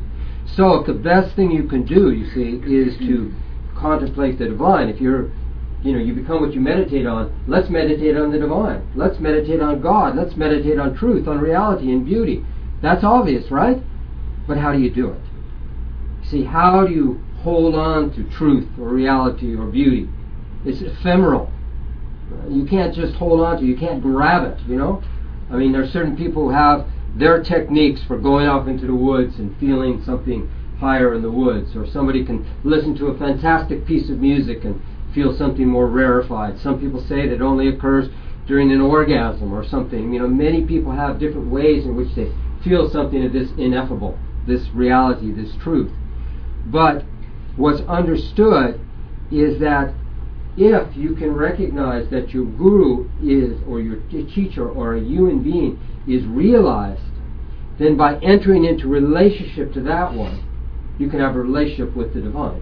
So the best thing you can do, you see, is to contemplate the divine. If you're, you know, you become what you meditate on, let's meditate on the divine. Let's meditate on God. Let's meditate on truth, on reality and beauty. That's obvious, right? But how do you do it? See, how do you hold on to truth or reality or beauty? It's ephemeral. You can't just hold on to it. You can't grab it, you know? I mean, there are certain people who have their techniques for going off into the woods and feeling something higher in the woods. Or somebody can listen to a fantastic piece of music and feel something more rarefied. Some people say that it only occurs during an orgasm or something. You know, many people have different ways in which they feel something of this ineffable, this reality, this truth. But what's understood is that if you can recognize that your guru is, or your teacher, or a human being is realized, then by entering into relationship to that one, you can have a relationship with the divine.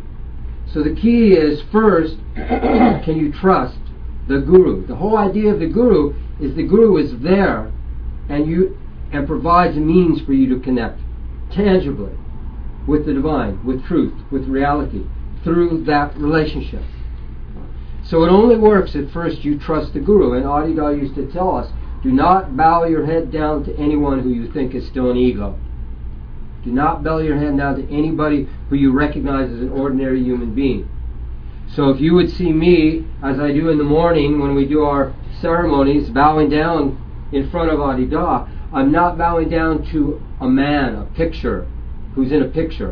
So the key is, first, can you trust the guru? The whole idea of the guru is the guru is there and you and provides a means for you to connect tangibly with the divine, with truth, with reality, through that relationship. So it only works if first you trust the guru. And Adida used to tell us, do not bow your head down to anyone who you think is still an ego. Do not bow your head down to anybody who you recognize as an ordinary human being. So if you would see me, as I do in the morning when we do our ceremonies, bowing down in front of Adida, I'm not bowing down to a man, a picture, who's in a picture.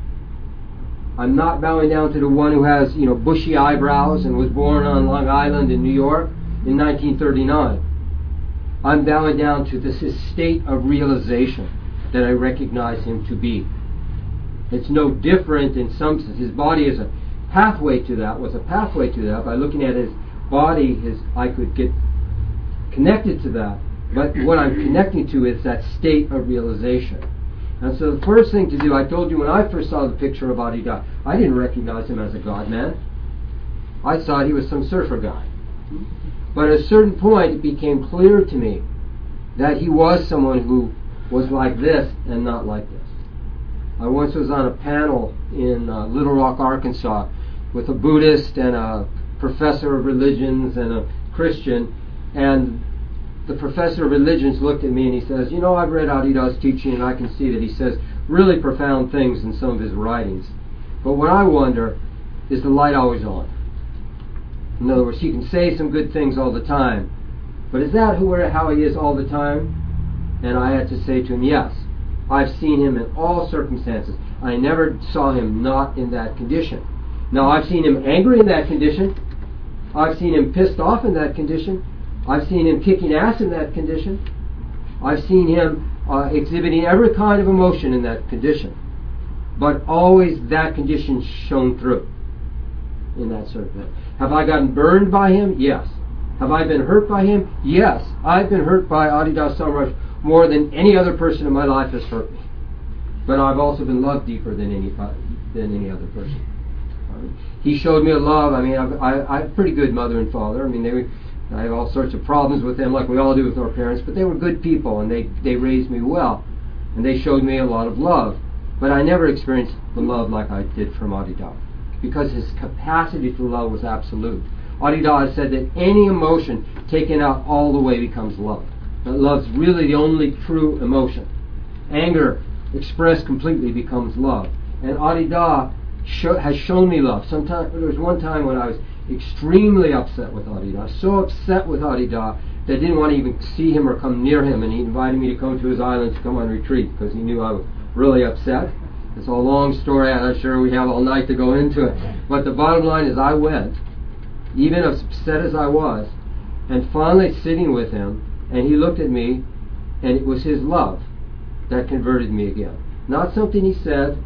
I'm not bowing down to the one who has, you know, bushy eyebrows and was born on Long Island in New York in nineteen thirty-nine. I'm bowing down to this state of realization that I recognize him to be. It's no different in some sense. His body is a pathway to that, was a pathway to that. By looking at his body, his I could get connected to that. But what I'm connecting to is that state of realization. And so the first thing to do, I told you when I first saw the picture of Adida, I didn't recognize him as a God man. I thought he was some surfer guy. But at a certain point, it became clear to me that he was someone who was like this and not like this. I once was on a panel in uh, Little Rock, Arkansas, with a Buddhist and a professor of religions and a Christian, and the professor of religions looked at me and he says, you know, I've read Adida's teaching and I can see that he says really profound things in some of his writings. But what I wonder, is the light always on? In other words, he can say some good things all the time, but is that who, how he is all the time? And I had to say to him, yes. I've seen him in all circumstances. I never saw him not in that condition. Now, I've seen him angry in that condition. I've seen him pissed off in that condition. I've seen him kicking ass in that condition. I've seen him uh, exhibiting every kind of emotion in that condition. But always that condition shone through in that sort of thing. Have I gotten burned by him? Yes. Have I been hurt by him? Yes. I've been hurt by Adidas Samraj more than any other person in my life has hurt me. But I've also been loved deeper than any than any other person. He showed me a love. I mean, I've, I, I have a pretty good mother and father. I mean, they were, I have all sorts of problems with them, like we all do with our parents, but they were good people, and they, they raised me well, and they showed me a lot of love. But I never experienced the love like I did from Adidas, because his capacity to love was absolute. Adidas said that any emotion taken out all the way becomes love. That love's really the only true emotion. Anger expressed completely becomes love. And Adidas Show, has shown me love. Sometime, there was one time when I was extremely upset with Adidas, so upset with Adidas that I didn't want to even see him or come near him, and he invited me to come to his island to come on retreat because he knew I was really upset. It's a long story. I'm not sure we have all night to go into it. But the bottom line is I went, even as upset as I was, and finally sitting with him, and he looked at me, and it was his love that converted me again. Not something he said,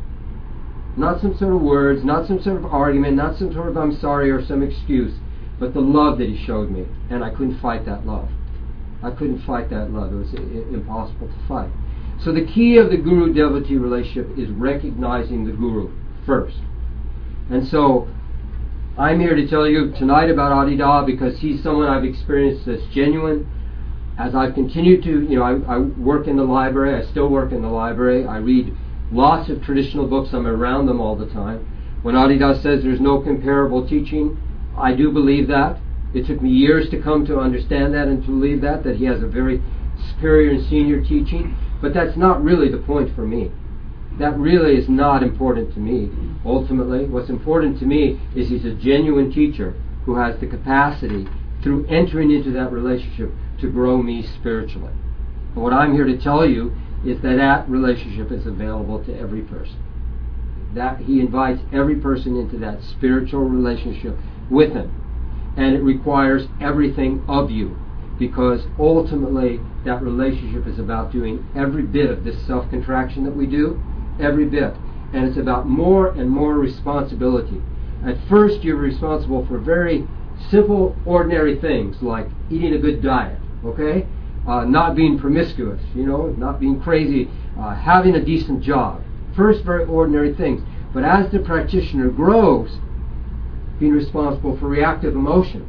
not some sort of words, not some sort of argument, not some sort of I'm sorry or some excuse, but the love that he showed me. And I couldn't fight that love. I couldn't fight that love. It was I- impossible to fight. So the key of the guru-devotee relationship is recognizing the guru first. And so I'm here to tell you tonight about Adidas because he's someone I've experienced that's genuine. As I've continued to, you know, I, I work in the library. I still work in the library. I read lots of traditional books. I'm around them all the time. When Adidas says there's no comparable teaching, I do believe that. It took me years to come to understand that and to believe that, that he has a very superior and senior teaching. But that's not really the point for me. That really is not important to me. Ultimately, what's important to me is he's a genuine teacher who has the capacity, through entering into that relationship, to grow me spiritually. And what I'm here to tell you is that that relationship is available to every person. That he invites every person into that spiritual relationship with him. And it requires everything of you, because ultimately that relationship is about doing every bit of this self-contraction that we do, every bit. And it's about more and more responsibility. At first you're responsible for very simple, ordinary things like eating a good diet, okay? Uh, not being promiscuous, you know, not being crazy, uh, having a decent job. First, very ordinary things. But as the practitioner grows, being responsible for reactive emotion,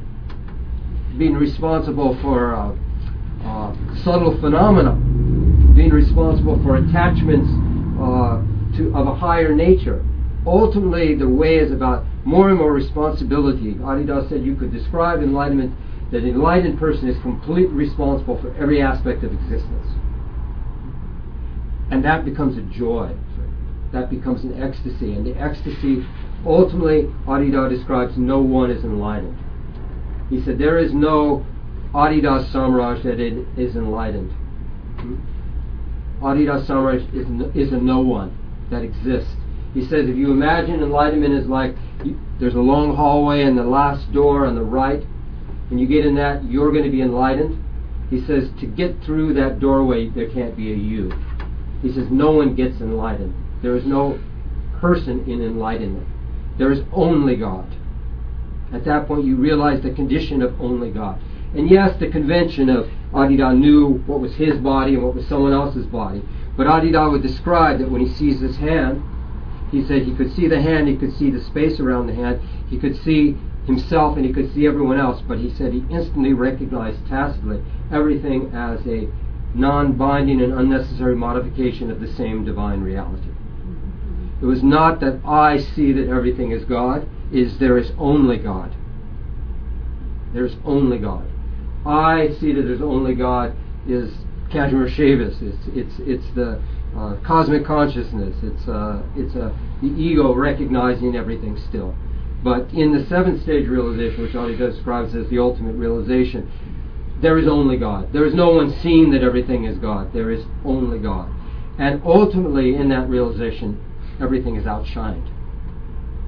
being responsible for uh, uh, subtle phenomena, being responsible for attachments uh, to of a higher nature. Ultimately, the way is about more and more responsibility. Adidas said you could describe enlightenment, that an enlightened person is completely responsible for every aspect of existence. And that becomes a joy. That becomes an ecstasy. And the ecstasy, ultimately, Adidas describes no one as enlightened. He said there is no Adidas Samraj that it is enlightened. Adidas Samraj is, no, is a no one that exists. He says if you imagine enlightenment is like you, there's a long hallway and the last door on the right, and you get in that, you're going to be enlightened. He says to get through that doorway, there can't be a you. He says no one gets enlightened. There is no person in enlightenment. There is only God. At that point you realize the condition of only God. And yes, the convention of Adidas knew what was his body and what was someone else's body. But Adidas would describe that when he sees this hand, he said he could see the hand, he could see the space around the hand, he could see himself and he could see everyone else, but he said he instantly recognized tacitly everything as a non-binding and unnecessary modification of the same divine reality. It was not that I see that everything is God, it is there is only God. There is only God. I see that there's only God is Kashmir Shavis. It's it's it's the uh, cosmic consciousness. It's uh, it's uh, the ego recognizing everything still. But in the seventh stage realization, which Adidas describes as the ultimate realization, there is only God. There is no one seeing that everything is God. There is only God. And ultimately, in that realization, everything is outshined.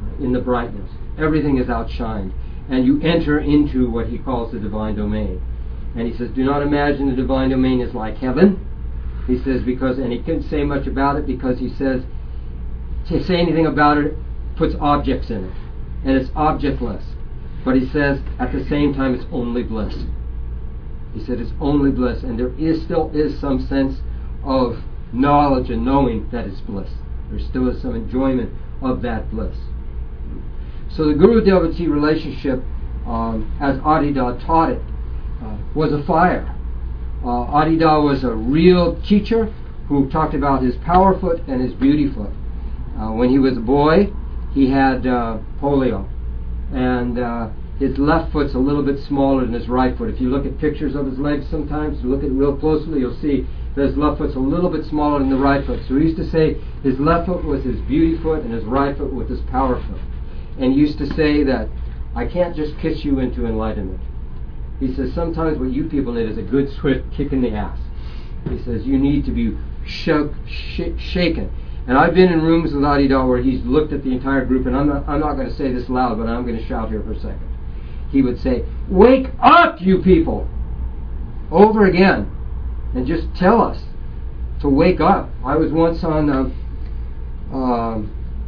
in the brightness. Everything is outshined. And you enter into what he calls the divine domain. And he says, do not imagine the divine domain is like heaven. He says, because, and he couldn't say much about it because he says, to say anything about it puts objects in it. And it's objectless. But he says, at the same time, it's only bliss. He said, it's only bliss. And there is still is some sense of knowledge and knowing that it's bliss. There still is some enjoyment of that bliss. So the Guru-devotee relationship, um, as Adida taught it, uh, was a fire. Uh, Adida was a real teacher who talked about his power foot and his beauty foot. Uh, when he was a boy, he had uh, polio, and uh, his left foot's a little bit smaller than his right foot. If you look at pictures of his legs sometimes, you look at it real closely, you'll see that his left foot's a little bit smaller than the right foot. So he used to say his left foot was his beauty foot and his right foot was his power foot. And he used to say that, I can't just kiss you into enlightenment. He says, sometimes what you people need is a good swift kick in the ass. He says, you need to be shook, sh- shaken. And I've been in rooms with Adida where he's looked at the entire group, and I'm not, I'm not going to say this loud, but I'm going to shout here for a second. He would say, wake up, you people! Over again. And just tell us to wake up. I was once on uh, uh,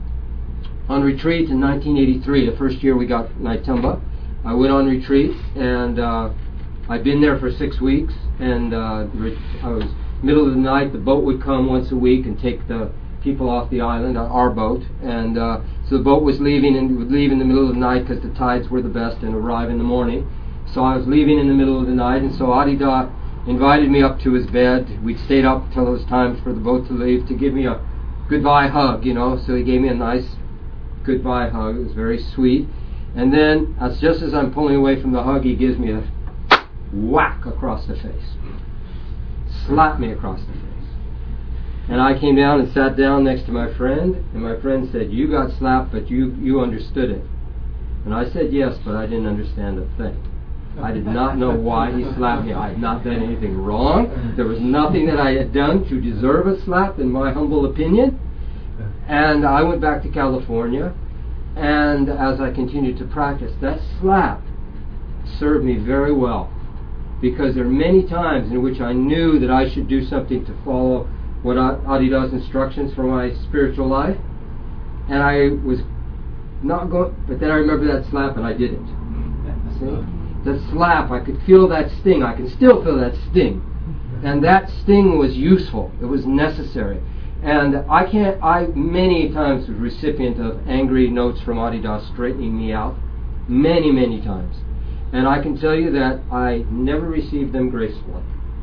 on retreat in nineteen eighty-three, the first year we got Naitumba. I went on retreat, and uh, I'd been there for six weeks, and uh, I was middle of the night, the boat would come once a week and take the people off the island, our boat, and uh, so the boat was leaving, and would leave in the middle of the night because the tides were the best and arrive in the morning. So I was leaving in the middle of the night, and so Adida invited me up to his bed. We'd stayed up until it was time for the boat to leave to give me a goodbye hug, you know, so he gave me a nice goodbye hug. It was very sweet. And then, as just as I'm pulling away from the hug, he gives me a whack across the face. Slapped me across the face. And I came down and sat down next to my friend, and my friend said, you got slapped, but you, you understood it. And I said, yes, but I didn't understand a thing. I did not know why he slapped me. I had not done anything wrong. There was nothing that I had done to deserve a slap, in my humble opinion. And I went back to California, and as I continued to practice, that slap served me very well. Because there are many times in which I knew that I should do something to follow what Adida's instructions for my spiritual life. And I was not going, but then I remember that slap and I did it. See? The slap, I could feel that sting. I can still feel that sting. And that sting was useful. It was necessary. And I can't, I many times was recipient of angry notes from Adida straightening me out. Many, many times. And I can tell you that I never received them gracefully.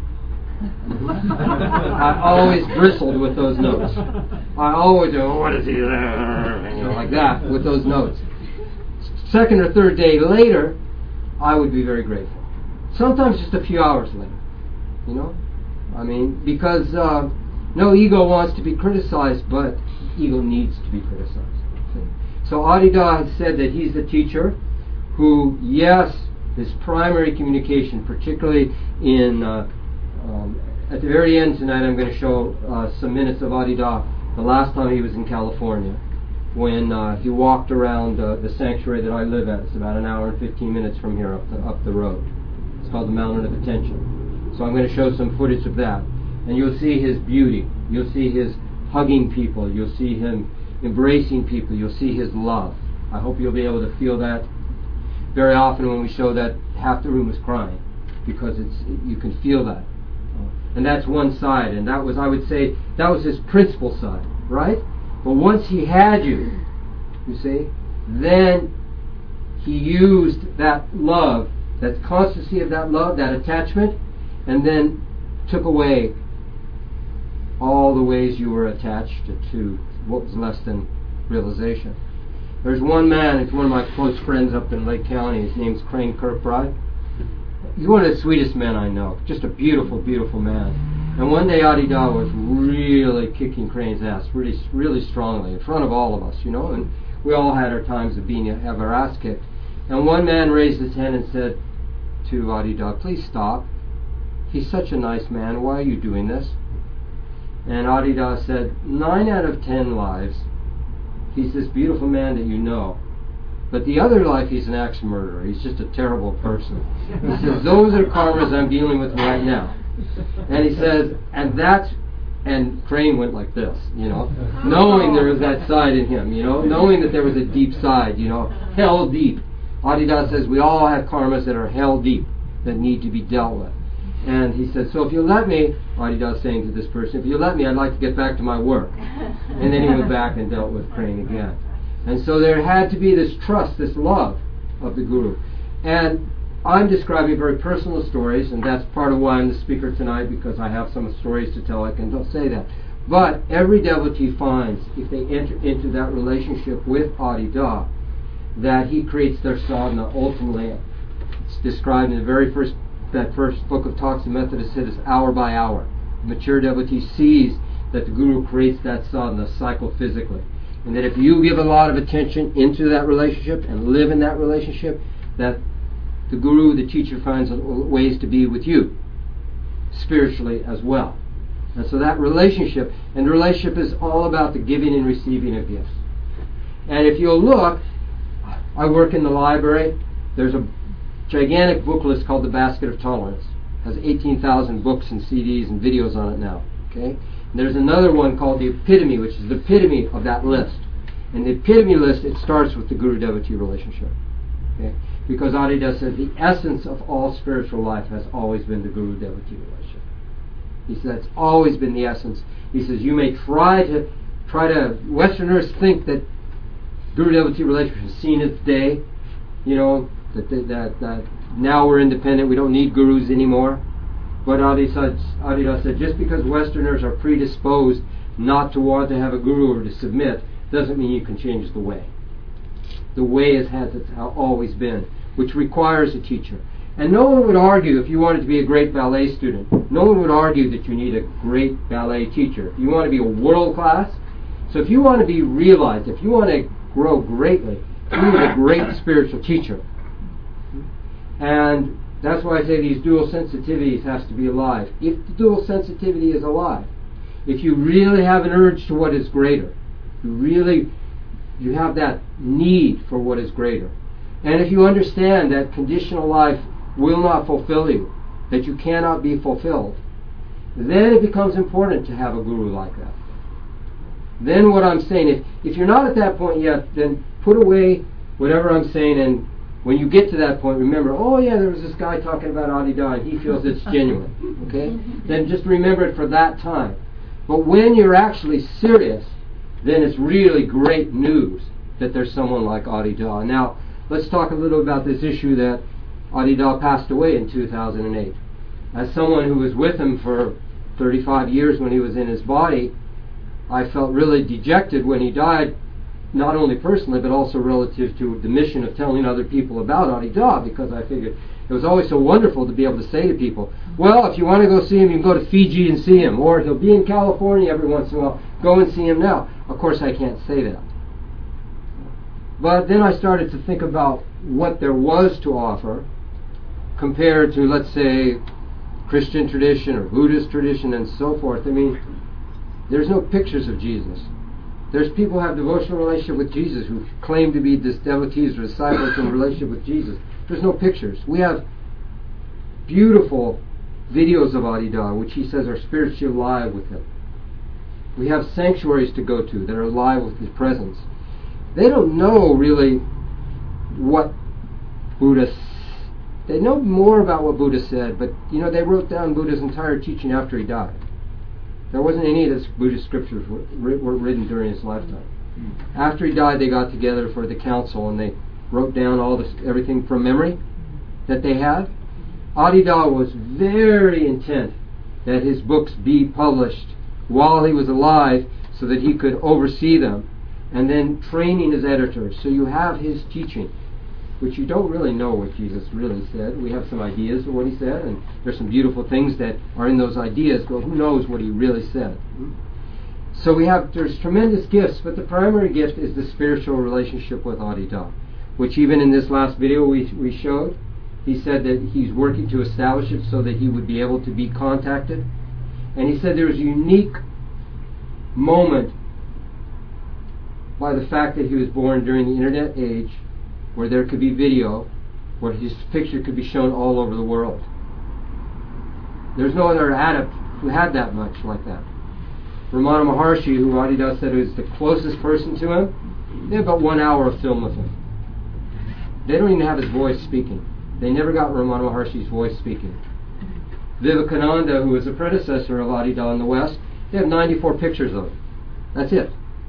I always bristled with those notes. I always, oh, what is he there? You know, like that, with those notes. Second or third day later, I would be very grateful. Sometimes just a few hours later, you know? I mean, because uh, no ego wants to be criticized, but ego needs to be criticized. See? So Adida has said that he's the teacher who, yes, his primary communication, particularly in, uh, um, at the very end tonight I'm going to show uh, some minutes of Adida the last time he was in California, when uh, he walked around uh, the sanctuary that I live at. It's about an hour and fifteen minutes from here up the, up the road. It's called the Mountain of Attention. So I'm going to show some footage of that. And you'll see his beauty. You'll see his hugging people. You'll see him embracing people. You'll see his love. I hope you'll be able to feel that. Very often when we show that, half the room is crying because it's you can feel that. And that's one side. And that was, I would say, that was his principal side, right? But once he had you, you see, then he used that love, that constancy of that love, that attachment, and then took away all the ways you were attached to what was less than realization. There's one man, it's one of my close friends up in Lake County, his name's Crane Kirkbride. He's one of the sweetest men I know, just a beautiful, beautiful man. And one day Adida was really kicking Crane's ass, really really strongly, in front of all of us, you know, and we all had our times of being, have our ass kicked. And one man raised his hand and said to Adida, please stop. He's such a nice man, why are you doing this? And Adida said, nine out of ten lives, he's this beautiful man that you know. But the other life, he's an axe murderer. He's just a terrible person. He says, those are karmas I'm dealing with right now. And he says, and that's, and Crane went like this, you know, knowing there was that side in him, you know, knowing that there was a deep side, you know, hell deep. Adidas says we all have karmas that are hell deep, that need to be dealt with. And he said, so if you let me, Adidas saying to this person, if you let me, I'd like to get back to my work. And then he went back and dealt with Crane again. And so there had to be this trust, this love of the Guru. And I'm describing very personal stories, and that's part of why I'm the speaker tonight, because I have some stories to tell. I can don't say that. But every devotee finds, if they enter into that relationship with Adida, that he creates their sadhana ultimately. It's described in the very first, that first book of talks, the Methodist hit is hour by hour. The mature devotee sees that the Guru creates that sadhana psychophysically. And that if you give a lot of attention into that relationship and live in that relationship, that the Guru, the teacher, finds ways to be with you spiritually as well. And so that relationship, and the relationship is all about the giving and receiving of gifts. And if you'll look, I work in the library. There's a gigantic book list called the Basket of Tolerance. It has eighteen thousand books and C Ds and videos on it now. Okay? And there's another one called the Epitome, which is the epitome of that list. And the epitome list, it starts with the Guru-Devotee relationship. Okay? Because Adida says the essence of all spiritual life has always been the Guru-Devotee relationship. He says that's always been the essence. He says you may try to, try to, Westerners think that Guru-Devotee relationship has seen its day, you know, that, that, that, that now we're independent, we don't need gurus anymore. But Adida said, just because Westerners are predisposed not to want to have a guru or to submit, doesn't mean you can change the way. The way is, has it's always been, which requires a teacher. And no one would argue, if you wanted to be a great ballet student, no one would argue that you need a great ballet teacher. If you want to be a world class, so if you want to be realized, if you want to grow greatly, you need a great spiritual teacher. And that's why I say these dual sensitivities has to be alive. If the dual sensitivity is alive, if you really have an urge to what is greater, you really, you have that need for what is greater. And if you understand that conditional life will not fulfill you, that you cannot be fulfilled, then it becomes important to have a guru like that. Then what I'm saying, if, if you're not at that point yet, then put away whatever I'm saying, and when you get to that point, remember, oh yeah, there was this guy talking about Adida, and he feels it's genuine. Okay? Then just remember it for that time. But when you're actually serious, then it's really great news that there's someone like Adida. Now, let's talk a little about this issue that Adida passed away in two thousand eight. As someone who was with him for thirty-five years when he was in his body, I felt really dejected when he died, not only personally, but also relative to the mission of telling other people about Adida, because I figured it was always so wonderful to be able to say to people, well, if you want to go see him, you can go to Fiji and see him, or he'll be in California every once in a while, go and see him now. Of course, I can't say that. But then I started to think about what there was to offer compared to, let's say, Christian tradition or Buddhist tradition and so forth. I mean, there's no pictures of Jesus. There's people who have devotional relationship with Jesus who claim to be this devotees or disciples in relationship with Jesus. There's no pictures. We have beautiful videos of Adida, which he says are spiritually alive with him. We have sanctuaries to go to that are alive with his presence. They don't know really what Buddha said. They know more about what Buddha said, but you know, they wrote down Buddha's entire teaching after he died. There wasn't any of his Buddhist scriptures were, were written during his lifetime. Mm. After he died, they got together for the council and they wrote down all this, everything from memory that they had. Adida was very intent that his books be published while he was alive so that he could oversee them, and then training his editors. So you have his teaching, which you don't really know what Jesus really said. We have some ideas of what he said, and there's some beautiful things that are in those ideas, but who knows what he really said. So we have, there's tremendous gifts, but the primary gift is the spiritual relationship with Adida, which even in this last video we, we showed, he said that he's working to establish it so that he would be able to be contacted. And he said there was a unique moment by the fact that he was born during the internet age, where there could be video, where his picture could be shown all over the world. There's no other adept who had that much like that. Ramana Maharshi, who Adidas said was the closest person to him, they had about one hour of film with him. They don't even have his voice speaking. They never got Ramana Maharshi's voice speaking. Vivekananda, who was the predecessor of Adidas in the West, they have ninety-four pictures of him. That's it.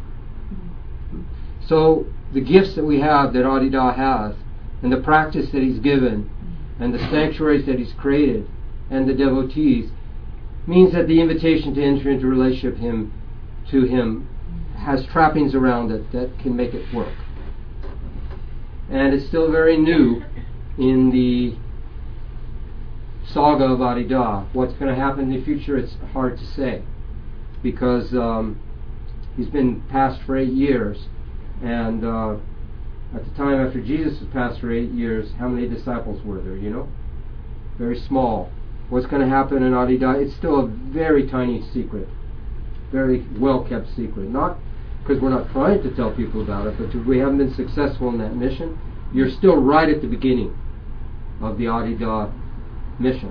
So the gifts that we have that Adidas has, and the practice that he's given, and the sanctuaries that he's created, and the devotees, means that the invitation to enter into relationship him to him has trappings around it that can make it work. And it's still very new in the saga of Adidas. What's going to happen in the future, it's hard to say, because um, he's been passed for eight years, and uh, at the time after Jesus was passed for eight years, how many disciples were there, you know? Very small. What's going to happen in Adidas, it's still a very tiny secret, very well-kept secret. Not because we're not trying to tell people about it, but because we haven't been successful in that mission. You're still right at the beginning of the Adidas mission.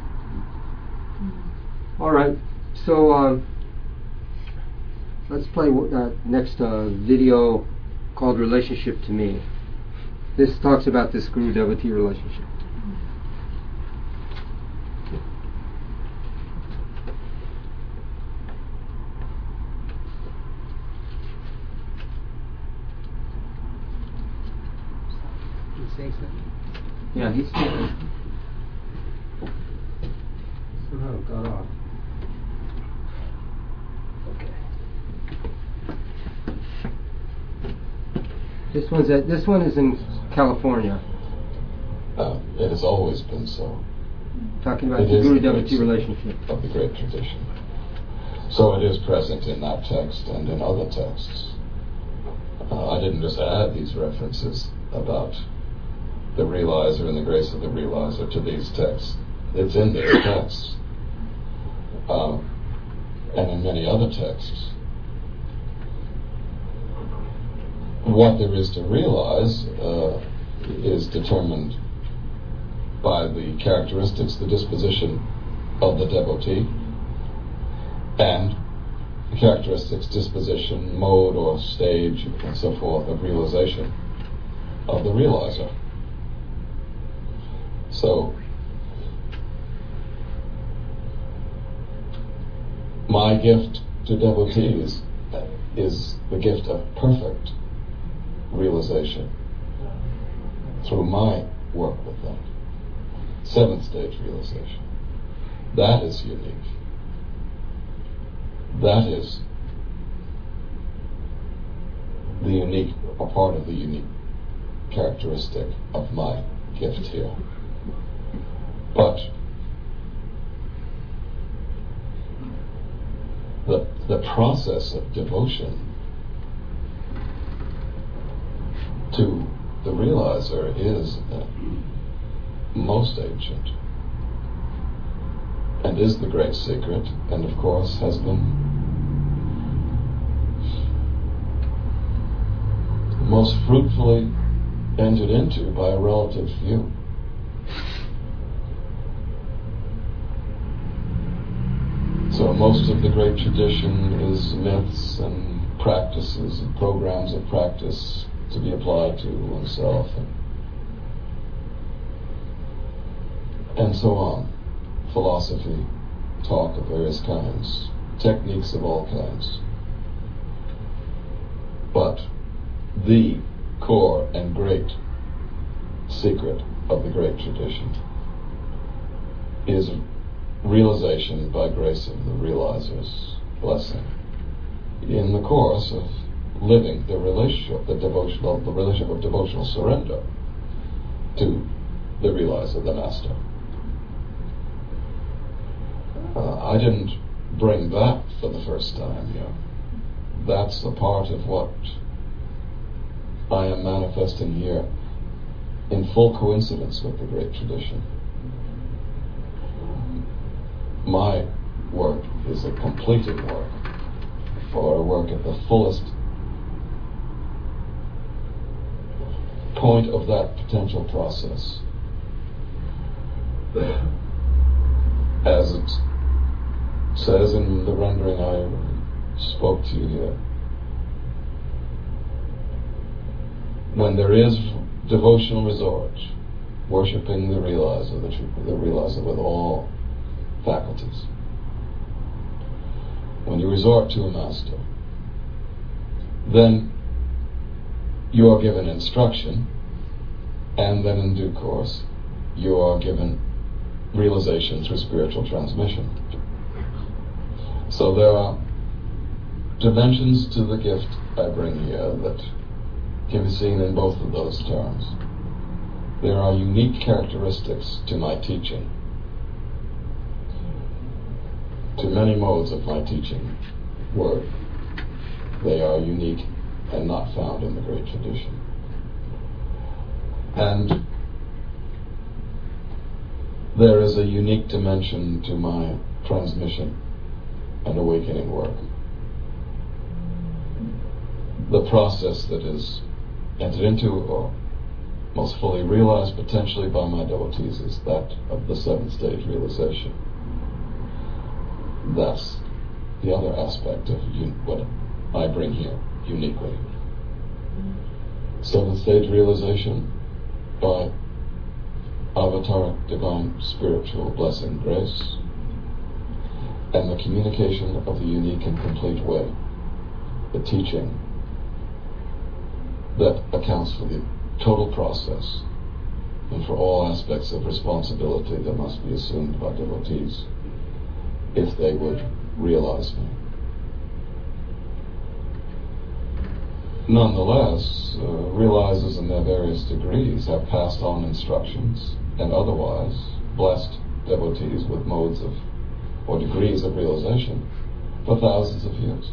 All right, so um, let's play that next uh, video called Relationship to Me. This talks about this guru-devotee relationship. Yeah, he's somehow got off. Okay. This one's at, this one is in California. Uh, it has always been so. Talking about It the is guru-devotee the great relationship of the great tradition. So it is present in that text and in other texts. Uh, I didn't just add these references about the realizer and the grace of the realizer to these texts. It's in these texts. Uh, and in many other texts. What there is to realize uh, is determined by the characteristics, the disposition of the devotee, and the characteristics, disposition, mode or stage, and so forth of realization of the realizer. So, my gift to devotees is the gift of perfect realization through my work with them. Seventh stage realization. That is unique. That is the unique, a part of the unique characteristic of my gift here. But the the process of devotion to the realizer is uh, most ancient and is the great secret, and of course has been most fruitfully entered into by a relative few. So most of the great tradition is myths and practices and programs of practice to be applied to oneself, and, and so on. Philosophy, talk of various kinds, techniques of all kinds. But the core and great secret of the great tradition is realization by grace of the realizer's blessing in the course of living the relationship, the devotional, the relationship of devotional surrender to the realizer, the master. Uh, I didn't bring that for the first time here. That's a part of what I am manifesting here in full coincidence with the great tradition. My work is a completed work, or a work at the fullest point of that potential process, as it says in the rendering I spoke to you here, when there is devotional resort, worshipping the realizer, the, tr- the realizer with all faculties, when you resort to a master, then you are given instruction, and then in due course you are given realization through spiritual transmission. So there are dimensions to the gift I bring here that can be seen in both of those terms. There are unique characteristics to my teaching, to many modes of my teaching word. They are unique and not found in the great tradition. And there is a unique dimension to my transmission and awakening work. The process that is entered into or most fully realized potentially by my devotees is that of the seventh stage realization. That's the other aspect of un- what I bring here uniquely. Seventh stage realization by avataric divine spiritual blessing grace, and the communication of the unique and complete way, the teaching that accounts for the total process and for all aspects of responsibility that must be assumed by devotees if they would realize me. Nonetheless, uh, realizers in their various degrees have passed on instructions and otherwise blessed devotees with modes of or degrees of realization for thousands of years.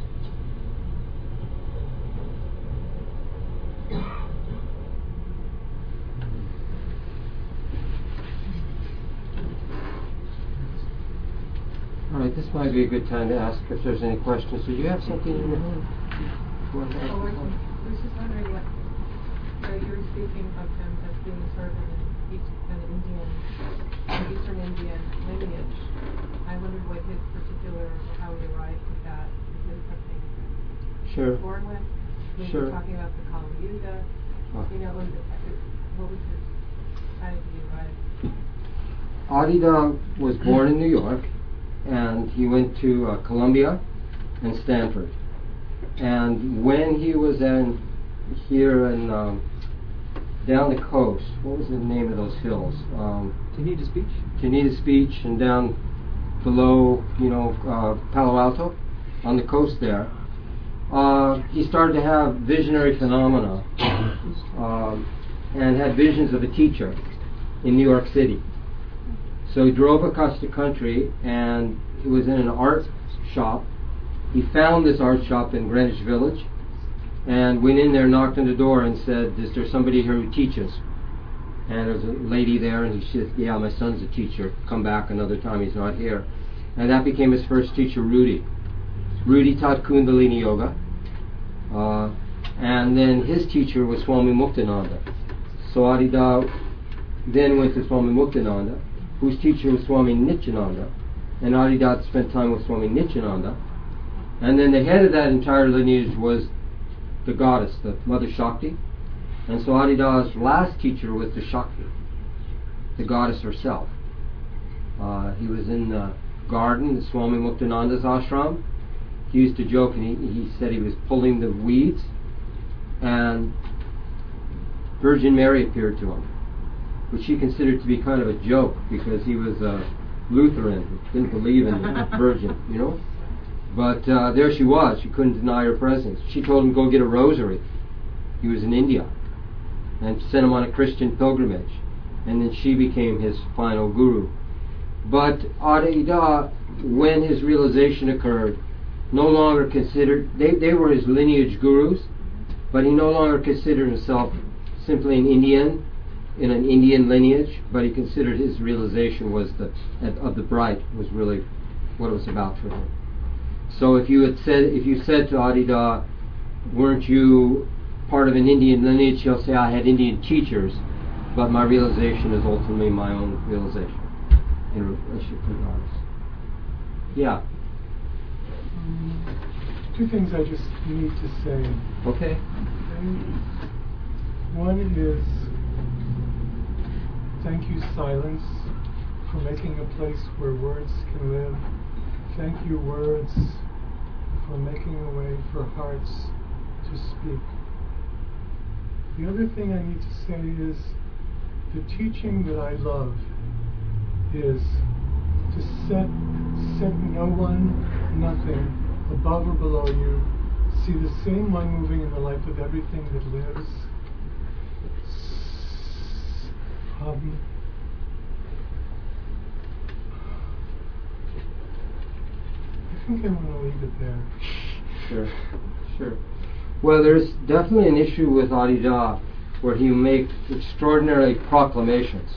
All right, this might be a good time to ask if there's any questions. Do you have something in your hand? You want to ask? Oh, I was just wondering what, uh, you were speaking of him as being sort of an, East, an Indian, an Eastern Indian lineage. I wondered what his particular, or how he arrived at that. Is it something Sure. he was born with? When Sure. you were talking about the Kali Yuga, Oh. you know, was it, what was his, how did he arrive? Adida was born in New York, and he went to uh, Columbia and Stanford. And when he was in here in um, down the coast, what was the name of those hills? Um, Tenitas Beach? Tenitas Beach, and down below, you know, uh, Palo Alto, on the coast there. Uh, he started to have visionary phenomena, um, and had visions of a teacher in New York City. So he drove across the country, and he was in an art shop. He found this art shop in Greenwich Village, and went in there, knocked on the door, and said, "Is there somebody here who teaches?" And there's a lady there, and he said, "Yeah, my son's a teacher. Come back another time. He's not here." And that became his first teacher, Rudy. Rudy taught Kundalini Yoga, uh, and then his teacher was Swami Muktananda. So Adida then went to Swami Muktananda, whose teacher was Swami Nityananda, and Adida spent time with Swami Nityananda. And then the head of that entire lineage was the goddess, the Mother Shakti. And so Adida's last teacher was the Shakti, the goddess herself. Uh, he was in the garden, Swami Muktananda's ashram. He used to joke, and he, he said he was pulling the weeds, and Virgin Mary appeared to him, which he considered to be kind of a joke because he was a Lutheran, didn't believe in the Virgin, you know. But uh, there she was. She couldn't deny her presence. She told him to go get a rosary. He was in India, and sent him on a Christian pilgrimage. And then she became his final guru. But Adida, when his realization occurred, no longer considered, they, they were his lineage gurus, but he no longer considered himself simply an Indian, in an Indian lineage, but he considered his realization was the of the bright was really what it was about for him. So if you had said, if you said to Adida, "Weren't you part of an Indian lineage, he'll say I had Indian teachers, but my realization is ultimately my own realization in relationship to the artist. Yeah. Um, two things I just need to say. Okay. One is, thank you, silence, for making a place where words can live. Thank you, words, for making a way for hearts to speak. The other thing I need to say is, the teaching that I love is to set, set no one, nothing, above or below you. See the same one moving in the life of everything that lives. Um, I think I want to leave it there. Sure, sure. Well, there's definitely an issue with Adida where he makes extraordinary proclamations.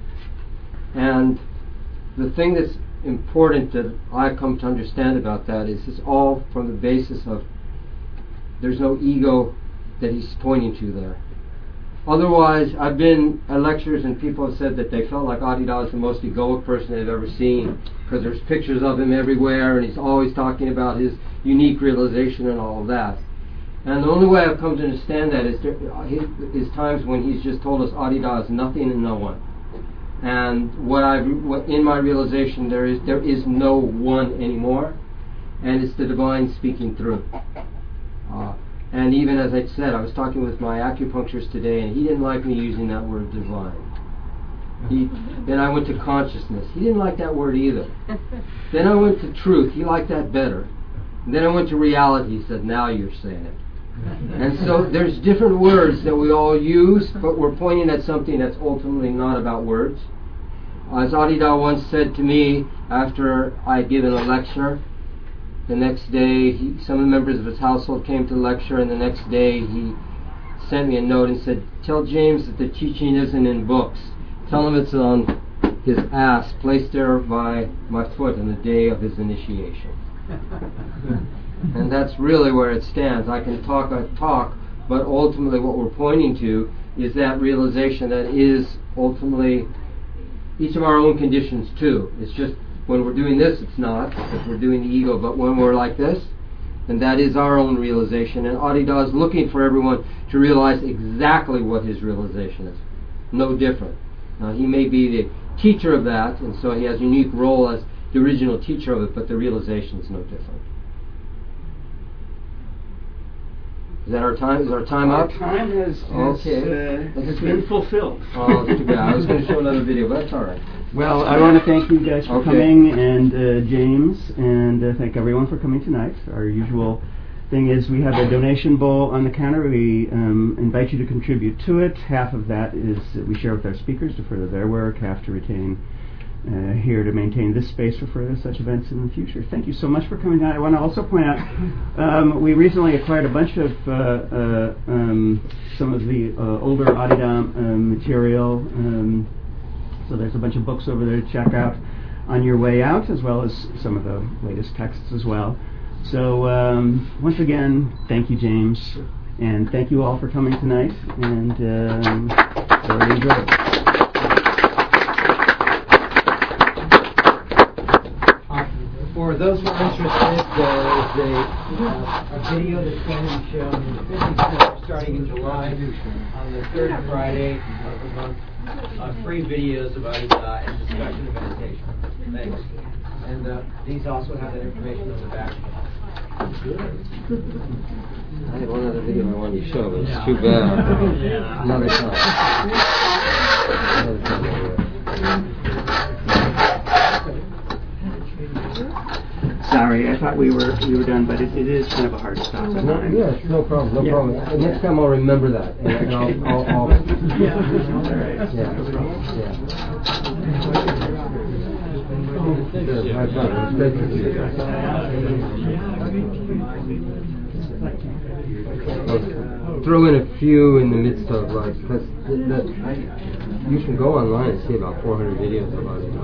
And the thing that's important that I come to understand about that is it's all from the basis of there's no ego that he's pointing to there. Otherwise, I've been at lectures and people have said that they felt like Adida is the most egoic person they've ever seen because there's pictures of him everywhere and he's always talking about his unique realization and all of that. And the only way I've come to understand that is, there, is times when he's just told us Adida is nothing and no one. And what I've what in my realization there is there is no one anymore, and it's the divine speaking through. Uh, and even as I said, I was talking with my acupuncturist today, and he didn't like me using that word divine. He, then I went to consciousness. He didn't like that word either. Then I went to truth. He liked that better. And then I went to reality. He said, now you're saying it. And so there's different words that we all use, but we're pointing at something that's ultimately not about words. As Adida once said to me after I had given a lecture, the next day he, some of the members of his household came to the lecture, and the next day he sent me a note and said, tell James that the teaching isn't in books. Tell him it's on his ass, placed there by my foot on the day of his initiation. And that's really where it stands. I can talk, I talk, but ultimately what we're pointing to is that realization that is ultimately each of our own conditions too. It's just when we're doing this, it's not, because we're doing the ego, but when we're like this, then that is our own realization. And Adida is looking for everyone to realize exactly what his realization is. No different. Now, he may be the teacher of that, and so he has a unique role as the original teacher of it, but the realization is no different. Is that our time? Is our time Our up? time has, has, Okay. uh, has been fulfilled. Oh, that's too bad. I was going to show another video, but that's all right. Well, I want to thank you guys for Okay. coming, and uh, James, and uh, thank everyone for coming tonight. Our usual thing is we have a donation bowl on the counter. We um, invite you to contribute to it. Half of that is uh, we share with our speakers to further their work, half to retain uh, here to maintain this space for further such events in the future. Thank you so much for coming tonight. I want to also point out um, we recently acquired a bunch of uh, uh, um, some of the uh, older Adida um, material. Um, So there's a bunch of books over there to check out on your way out, as well as some of the latest texts as well. So um, once again, thank you, James, and thank you all for coming tonight, and um, thoroughly enjoyed it. For those who are interested, there is a, uh, a video that's going to be shown in the Fishing Center starting in July on the third Friday of the month. Uh, free videos about Adida and discussion of meditation. Thanks. And uh, these also have that information on the back. I had one other video I wanted to show, but it's too bad. Another time. Another time. Sorry, I thought we were we were done, but it, it is kind of a hard stop. No, sometimes. yes, no problem, no Yeah. problem. Uh, Next time I'll remember that, and, and I'll, I'll, I'll Yeah. All right. yeah, yeah. Sure, my pleasure. It's great to see you. I'll throw in a few in the midst of like, because the, the, you can go online and see about four hundred videos about it.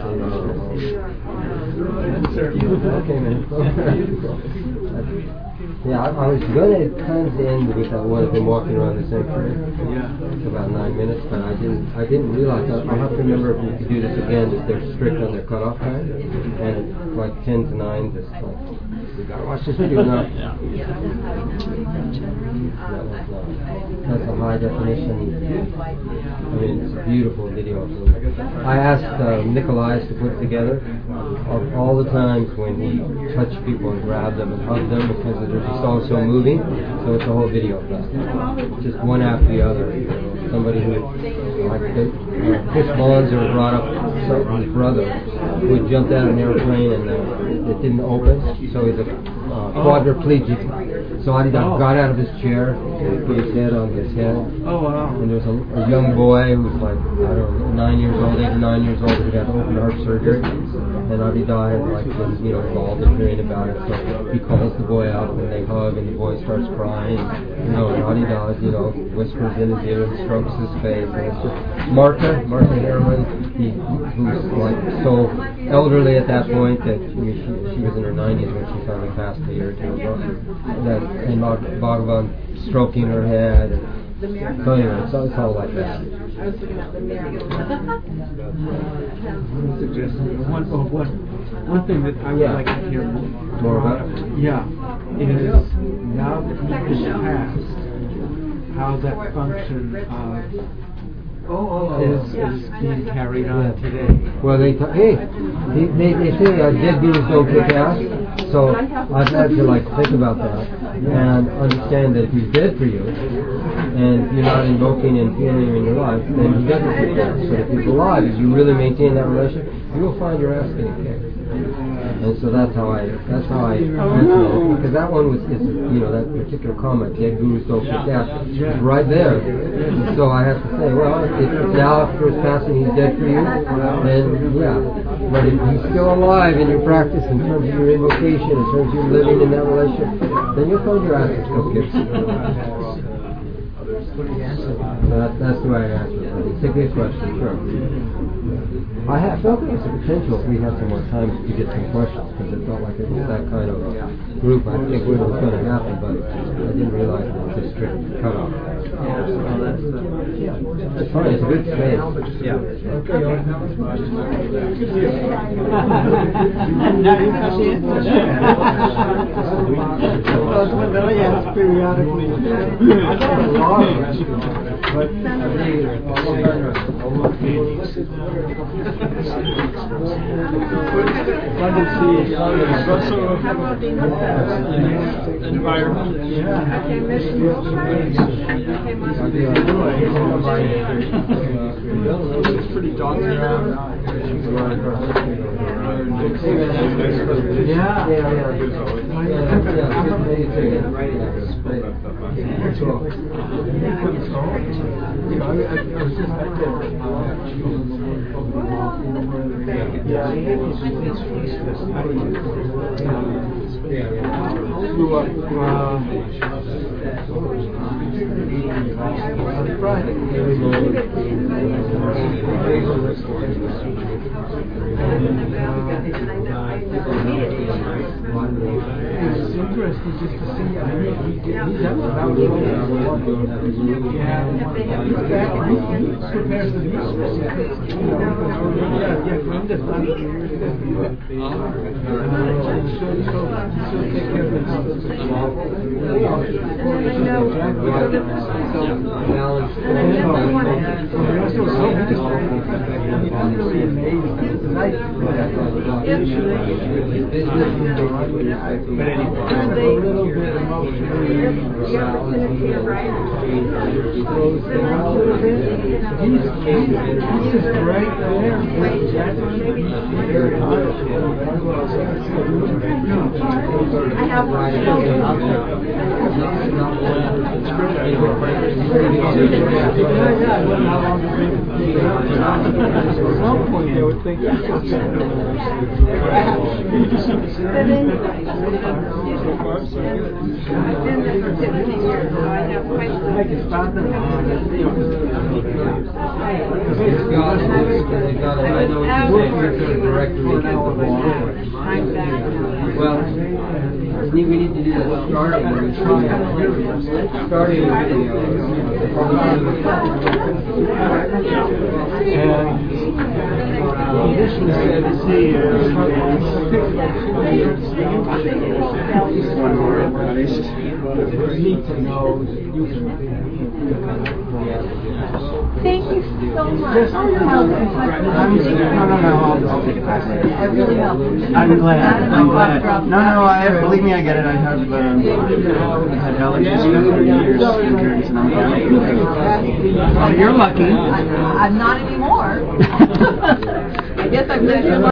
Okay, man. Yeah, I, I was going to kind of end with that one of them walking around the sanctuary. Yeah. It's about nine minutes, but I didn't. I didn't realize. I, I'll have to remember if we could do this again. That they're strict on their cutoff time, and it's like ten to nine. Just like we gotta watch this video now. Yeah. That's a high definition. I mean, it's a beautiful video. I asked uh, Nikolai to put it together of all the times when he touched people and grabbed them and hugged them because they're just all so moving. So it's a whole video of that. Just one after the other. You know, somebody who, like the, uh, Chris Bonzer brought up some, his brother who had jumped out of an airplane and uh, it didn't open. So he's a uh, quadriplegic. So Adidas got out of his chair and put his head on his head. Oh, wow. And there was a, a young boy who was like, I don't know, nine years old, eight or nine years old, who had open heart surgery. And Adidas had like been, you know, involved in hearing about it. So he calls the boy up and they hug and the boy starts crying. You know, and Adidas, you know, whispers in his ear and strokes his face. And it's just Martha, Martha Herman, he, who's like so elderly at that point that I mean, she, she was in her nineties when she finally passed a year or two ago. That, and Bhagavan stroking her head. And so anyway, it's all, it's all like that. I was looking at the mirror. Suggestion. One, oh, one, one thing that I would Yeah. like to hear more, More about? Yeah, is now that Eid is passed, how that function uh, is, is being carried on today. Well, they t- hey, they, they, they say uh, dead gurus don't kick ass, so I've had to like think about that and understand that if he's dead for you and you're not invoking and feeling him in your life, then he doesn't kick ass. But if he's alive, if you really maintain that relationship, you will find your ass getting kicked. And so that's how I, that's how I answer it. Because that one was, is, you know, that particular comment, dead gurus don't kick ass, is right there. And so I have to say, well, if now after his passing he's dead for you, then yeah. But if he's still alive in your practice, in terms of your invocation, in terms of your living in that relationship, then you'll find your ass still kicked. So that, that's the way I answer it. It's a good question, sure. I have felt there was a potential if we had some more time to get some questions, because it felt like it was that kind of a group. I think it was going to happen, but I didn't realize it was a strict cutoff. Yeah, well, that's, uh, It's fine, it's a good space. yeah. Now you can see it. Well, yes, periodically. I got a lot of it, but Environment. yeah. Okay, mission Okay, It's pretty daunting. Yeah. Yeah, yeah. Grew up uh, on Friday. It's interesting just to see. I mean, he did, he's up about yeah, he's back and he, he prepares the meals. You know, yeah, yeah, Granda's not here. So, so, so take care of the house. I'm really amazed tonight. But anyway, I'm a little bit emotionally He's, he's right there. Very hard. I have one. At some point they would think that's what's going on. I've been there for fifteen years, so I have quite some Well, we need to do that starting where we try starting with the one more artist. Thank you so much. No, no, no, I'll, I'll take it back later. It really helped. I'm glad, I'm glad. No, no, I have, believe me, I get it. I have um, I've had allergies for thirty years, insurance, and I'm fine. Oh, you're lucky. I'm not anymore. I guess I've lived a